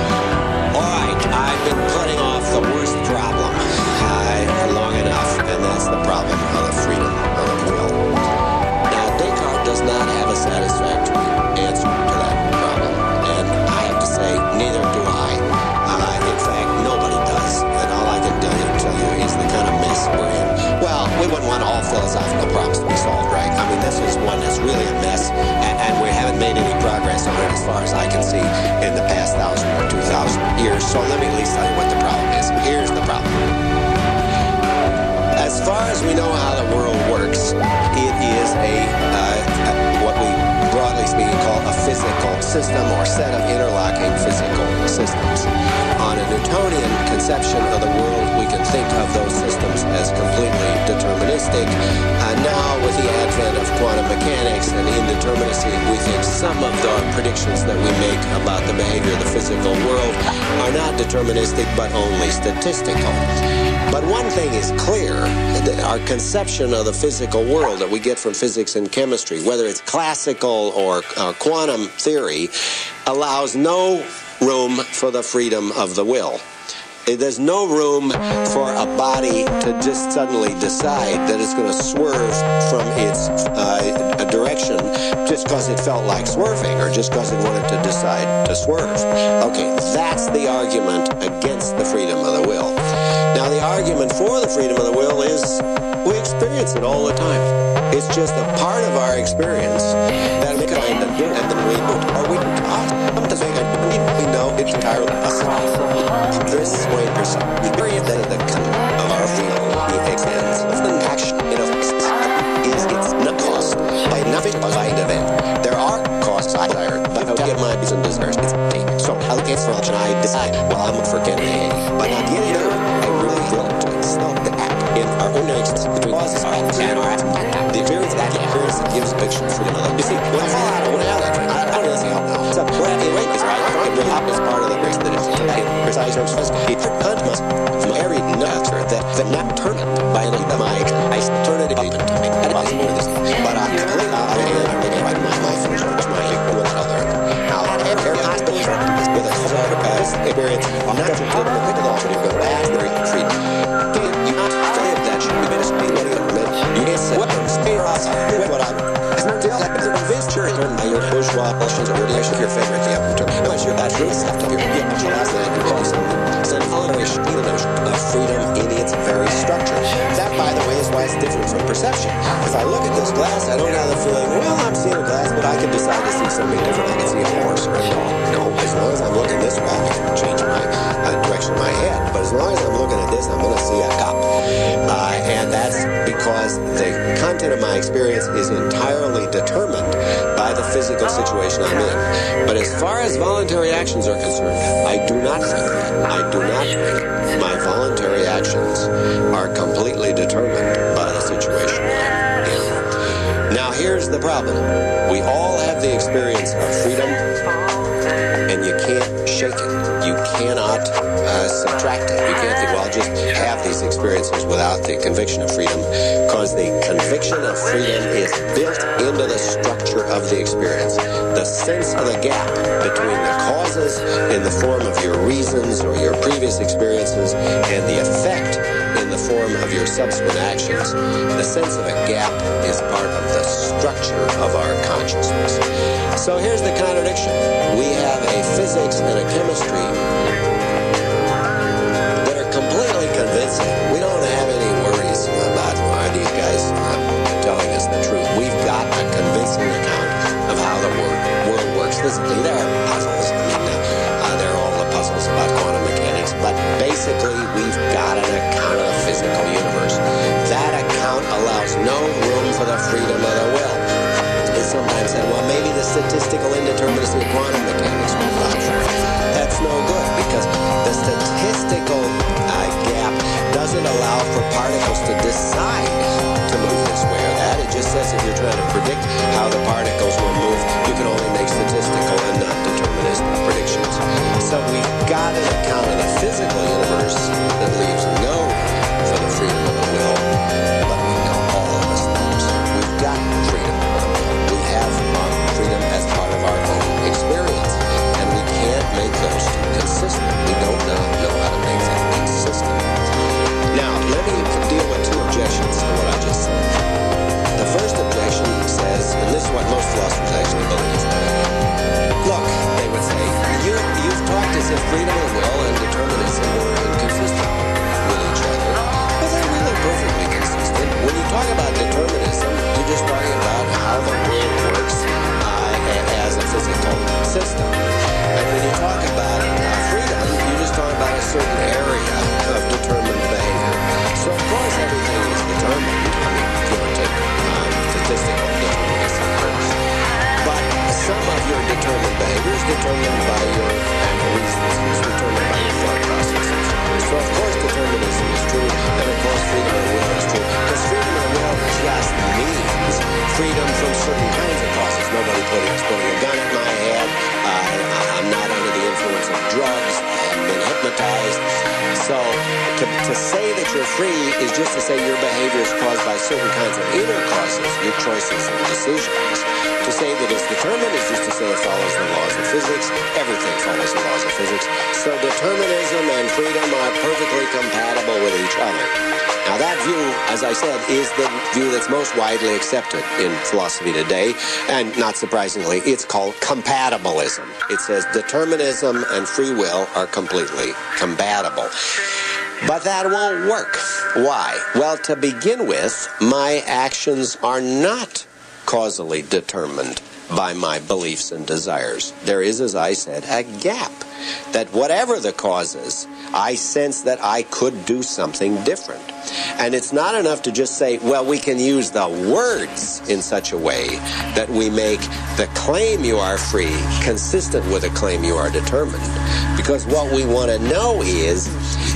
I've been putting off the worst problem uh, long enough, and that's the problem of the freedom of the will. Now, physical problems to be solved, right? I mean, this is one that's really a mess, and, and we haven't made any progress on it as far as I can see in the past thousand or two thousand years. So let me at least tell you what the problem is. Here's the problem. As far as we know how the world works, it is a, uh, what we broadly speaking call a physical system or set of interlocking physical systems. On a Newtonian conception of the world, we can think of those systems as completely deterministic. Uh, now, with the advent of quantum mechanics and indeterminacy, we think some of the predictions that we make about the behavior of the physical world are not deterministic, but only statistical. But one thing is clear, that our conception of the physical world that we get from physics and chemistry, whether it's classical or, or quantum theory, allows no room for the freedom of the will. There's no room for a body to just suddenly decide that it's going to swerve from its uh, direction just because it felt like swerving or just because it wanted to decide to swerve. Okay, that's the argument against the freedom of the will. Now, the argument for the freedom of the will is we experience it all the time. It's just a part of our experience that we kind of do, and then we don't, or we come to think we know it's entirely possible. This way, there's the period that the of our field extends. The action in a is it's not caused by nothing but by an event. There are costs I desire, but I'll give my reason desires. It's so I'll get for and I decide, well, I'm forgetting, but not getting there. I really will to install the act in our own existence between causes and our act. The experience that the experience that gives a picture for another. You see, when I fall out, when I have that, I don't really see how now. It's a brand new way, because I find the top is part of the grace that is in precise terms. It's hunt must marry nature that that not determined by any of my I turn it up to me. I was more this, but I completely I am making my my fingers which my equal other. Now every hospital with a sort of past experience on not to put the pick off and you go back very free. You not live that should be best be what you can't say what stay off what I still like the convinced sure turn my your bourgeois questions or the issue your favorite the up turn. I'm sure that's really stuff to hear. Yeah, but last night you always said toleration the notion of freedom in its very structure. That, by the way, is why it's different from perception. If I look at this glass, I don't have the feeling, well, I'm seeing a glass, but I can decide to see something different. I can see a horse or a dog. No, as long as I'm looking this way, I can change my uh, direction of my head. But as long as I'm looking at this, I'm going to see a cup. Uh, and that's because the content of my experience is entirely determined by the physical situation I'm in. But as far as voluntary actions are concerned, I do not think, I do not think my voluntary actions are completely determined by the situation I'm in. Now here's the problem. We all have the experience of freedom, and you can't shake it. You cannot uh, subtract it. You can't think, well, I'll just have these experiences without the conviction of freedom, because the conviction of freedom is built into the structure of the experience. The sense of the gap between the causes in the form of your reasons or your previous experiences and the effect in the form of your subsequent actions, the sense of a gap is part of the structure of our consciousness. So here's the contradiction. We have a physics and a chemistry that are completely convincing. We don't have any worries about why these guys are telling us the truth. We've got a convincing account of how the world, world works physically. There are puzzles. I mean, uh, there are all the puzzles about quantum mechanics, but basically we've got an account of the physical universe. That account allows no room for the freedom of the will. It's sometimes said, well, maybe the statistical indeterminacy of quantum mechanics will allow for it. That's no good, because the statistical uh, gap doesn't allow for particles to decide to move this way or that. It just says if you're trying to predict how the particles will move, you can only make statistical and not deterministic predictions. So we've got an account of the physical universe that leaves no room for the freedom of the will, but we know all of us knows we've got freedom of the will. We have our freedom as part of our own experience, and we can't make those two consistent. We don't know, know how to make them consistent. Now, let me deal with two objections to what I just said. The determined by your reasons. It's determined by your thought processes. So, of course, determinism is true, and of course, freedom of will is true. Because freedom of will just means freedom from certain kinds of causes. Nobody putting, putting a gun at my head. Uh, I'm not under the influence of drugs. I haven't been hypnotized. So, to, to say that you're free is just to say your behavior is caused by certain kinds of inner causes, your choices and decisions. To say that it's determined is just to say it follows the laws of physics. Everything follows the laws of physics. So determinism and freedom are perfectly compatible with each other. Now that view, as I said, is the view that's most widely accepted in philosophy today. And not surprisingly, it's called compatibilism. It says determinism and free will are completely compatible. But that won't work. Why? Well, to begin with, my actions are not causally determined by my beliefs and desires. There is, as I said, a gap. That whatever the cause is, I sense that I could do something different. And it's not enough to just say, well, we can use the words in such a way that we make the claim you are free consistent with the claim you are determined. Because what we want to know is,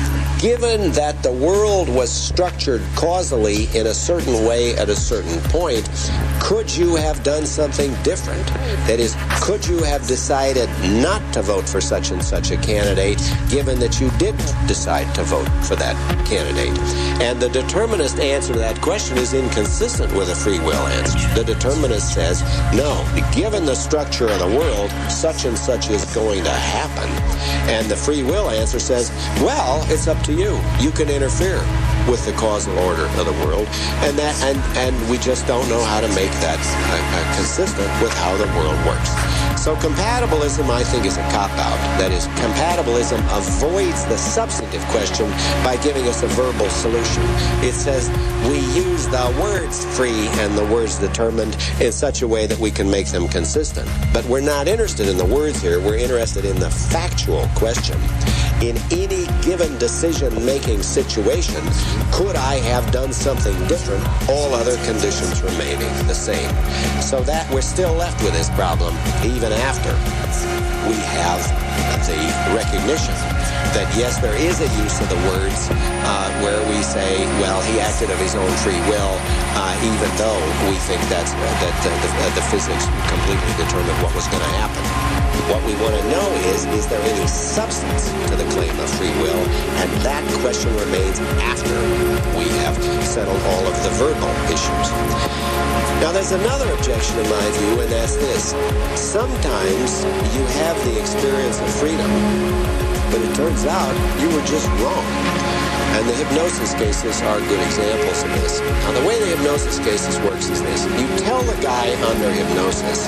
given that the world was structured causally in a certain way at a certain point, could you have done something different? That is, could you have decided not to vote for such and such a candidate, given that you didn't decide to vote for that candidate? And the determinist answer to that question is inconsistent with a free will answer. The determinist says, no, given the structure of the world, such and such is going to happen. And the free will answer says, well, it's up to you. You can interfere with the causal order of the world, and that and, and we just don't know how to make that uh, uh, consistent with how the world works. So compatibilism, I think, is a cop-out. That is, compatibilism avoids the substantive question by giving us a verbal solution. It says we use the words free and the words determined in such a way that we can make them consistent. But we're not interested in the words here. We're interested in the factual question. In any given decision-making situation, could I have done something different, all other conditions remaining the same? So that we're still left with this problem, even after we have the recognition that, yes, there is a use of the words uh, where we say, well, he acted of his own free will, uh, even though we think that's, uh, that uh, the, uh, the physics completely determined what was going to happen. What we want to know is, is there any substance to the claim of free will? And that question remains after we have settled all of the verbal issues. Now, there's another objection in my view, and that's this. Sometimes you have the experience of freedom, but it turns out you were just wrong. And the hypnosis cases are good examples of this. Now, the way the hypnosis cases works is this. You tell the guy under hypnosis,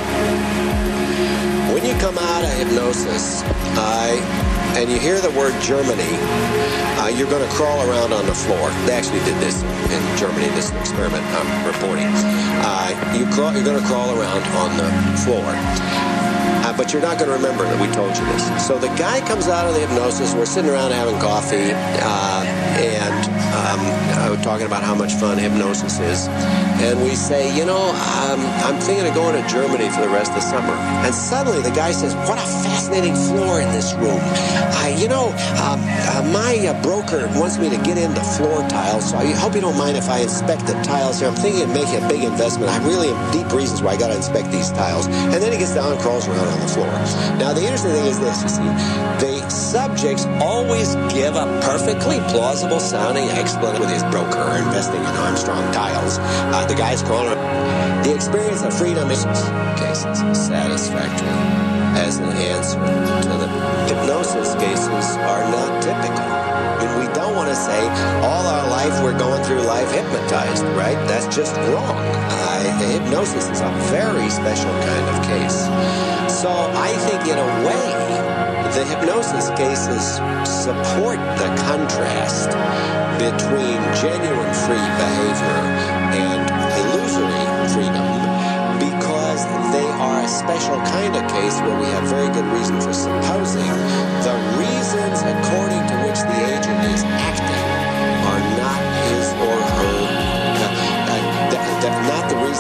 when you come out of hypnosis, uh, and you hear the word Germany, uh, you're going to crawl around on the floor. They actually did this in Germany. This is an experiment I'm reporting. Uh, you crawl, you're going to crawl around on the floor. Uh, but you're not going to remember that we told you this. So the guy comes out of the hypnosis. We're sitting around having coffee uh, and um, uh, talking about how much fun hypnosis is. And we say, you know, um, I'm thinking of going to Germany for the rest of the summer. And suddenly the guy says, what a fascinating floor in this room. Uh, you know, um, uh, my uh, broker wants me to get into floor tiles, so I hope you don't mind if I inspect the tiles here. I'm thinking of making a big investment. I really have deep reasons why I got to inspect these tiles. And then he gets down and crawls around on the floor. Now, the interesting thing is this, you see. The subjects always give a perfectly plausible sounding explanation with his broker investing in Armstrong tiles. Uh, the guy's crawling around. The experience of freedom is cases satisfactory as an answer to the hypnosis cases are not typical. I mean, we don't want to say all our life we're going through life hypnotized, right? That's just wrong. Uh, the hypnosis is a very special kind of case. So I think in a way, the hypnosis cases support the contrast between genuine free behavior and illusory freedom, because they are a special kind of case where we have very good reason for supposing the reasons according to which the agent is acting are not his or her, uh, uh, not the reasons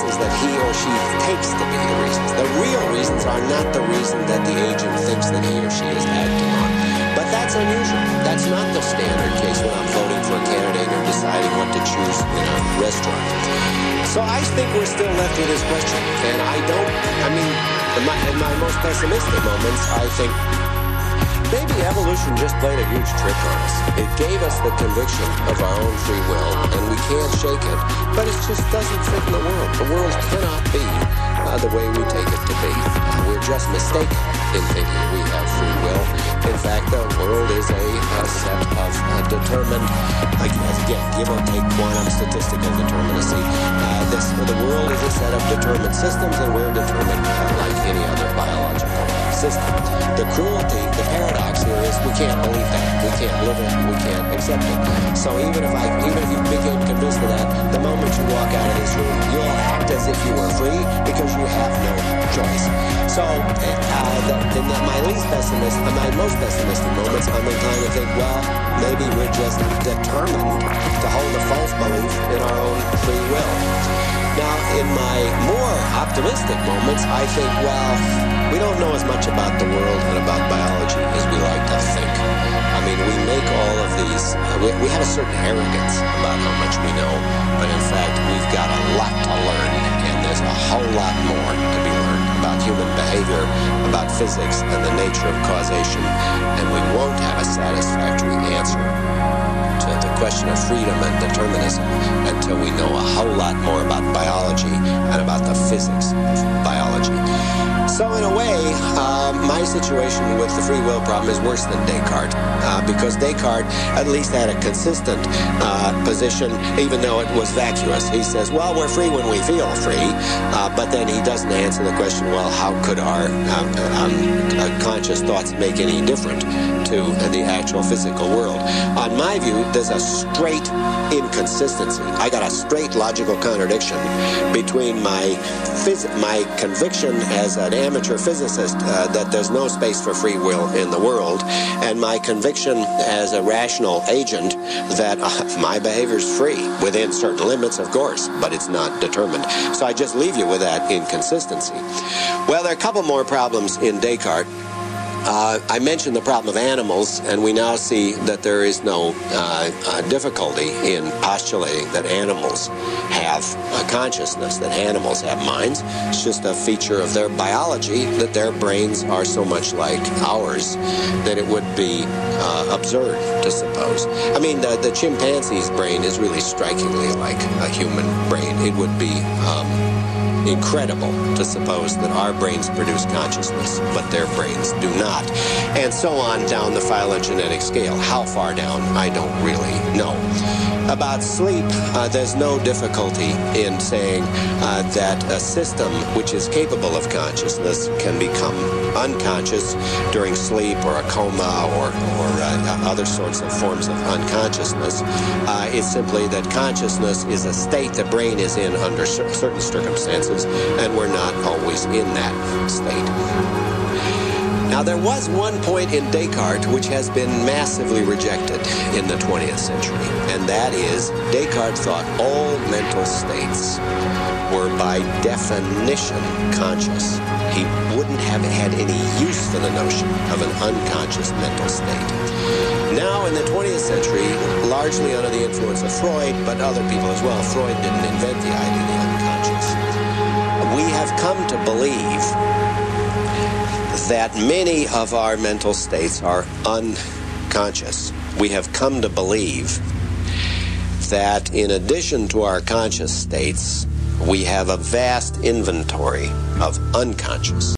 reasons that he or she takes to be the reasons. The real reasons are not the reason that the agent thinks that he or she is acting on. But that's unusual. That's not the standard case when I'm voting for a candidate or deciding what to choose in a restaurant. So I think we're still left with this question. And I don't, I mean, in my, in my most pessimistic moments, I think maybe evolution just played a huge trick on us. It gave us the conviction of our own free will, and we can't shake it, but it just doesn't fit in the world. The world cannot be uh, the way we take it to be. Uh, we're just mistaken in thinking we have free will. In fact, the world is a, a set of uh, determined, again, give or take quantum statistical determinacy. Uh, this, the world is a set of determined systems, and we're determined uh, like any other biological system. The cruelty, the paradox here is we can't believe that. We can't live it. We can't accept it. So even if I, even if you became convinced of that, the moment you walk out of this room, you'll act as if you were free because you have no choice. So uh, the, in the, my least pessimistic, my most pessimistic moments, I'm inclined to think, well, maybe we're just determined to hold a false belief in our own free will. Now, in my more optimistic moments, I think, well, we don't know as much about the world and about biology as we like to think. I mean, we make all of these, uh, we, we have a certain arrogance about how much we know, but in fact, we've got a lot to learn, and there's a whole lot more to be learned about human behavior, about physics, and the nature of causation, and we won't have a satisfactory answer to the question of freedom and determinism until we know a whole lot more about biology and about the physics of biology. So in a way, uh, my situation with the free will problem is worse than Descartes, uh, because Descartes at least had a consistent uh, position, even though it was vacuous. He says, well, we're free when we feel free, uh, but then he doesn't answer the question, well, how could our um, um, uh, conscious thoughts make any different to uh, the actual physical world? On my view, there's a straight inconsistency. I got a straight logical contradiction between my phys- my conviction as an amateur physicist uh, that there's no space for free will in the world, and my conviction as a rational agent that uh, my behavior is free within certain limits, of course, but it's not determined. So I just leave you with that inconsistency. Well, there are a couple more problems in Descartes. Uh, I mentioned the problem of animals, and we now see that there is no uh, uh, difficulty in postulating that animals have a consciousness, that animals have minds. It's just a feature of their biology that their brains are so much like ours that it would be uh, absurd to suppose. I mean, the, the chimpanzee's brain is really strikingly like a human brain. It would be Um, incredible to suppose that our brains produce consciousness, but their brains do not. And so on down the phylogenetic scale. How far down, I don't really know. About sleep, uh, there's no difficulty in saying uh, that a system which is capable of consciousness can become unconscious during sleep or a coma or, or uh, other sorts of forms of unconsciousness. Uh, it's simply that consciousness is a state the brain is in under certain circumstances, and we're not always in that state. Now, there was one point in Descartes which has been massively rejected in the twentieth century, and that is Descartes thought all mental states were by definition conscious. He wouldn't have had any use for the notion of an unconscious mental state. Now, in the twentieth century, largely under the influence of Freud, but other people as well, Freud didn't invent the idea of the unconscious. We have come to believe that many of our mental states are unconscious. We have come to believe that in addition to our conscious states, we have a vast inventory of unconscious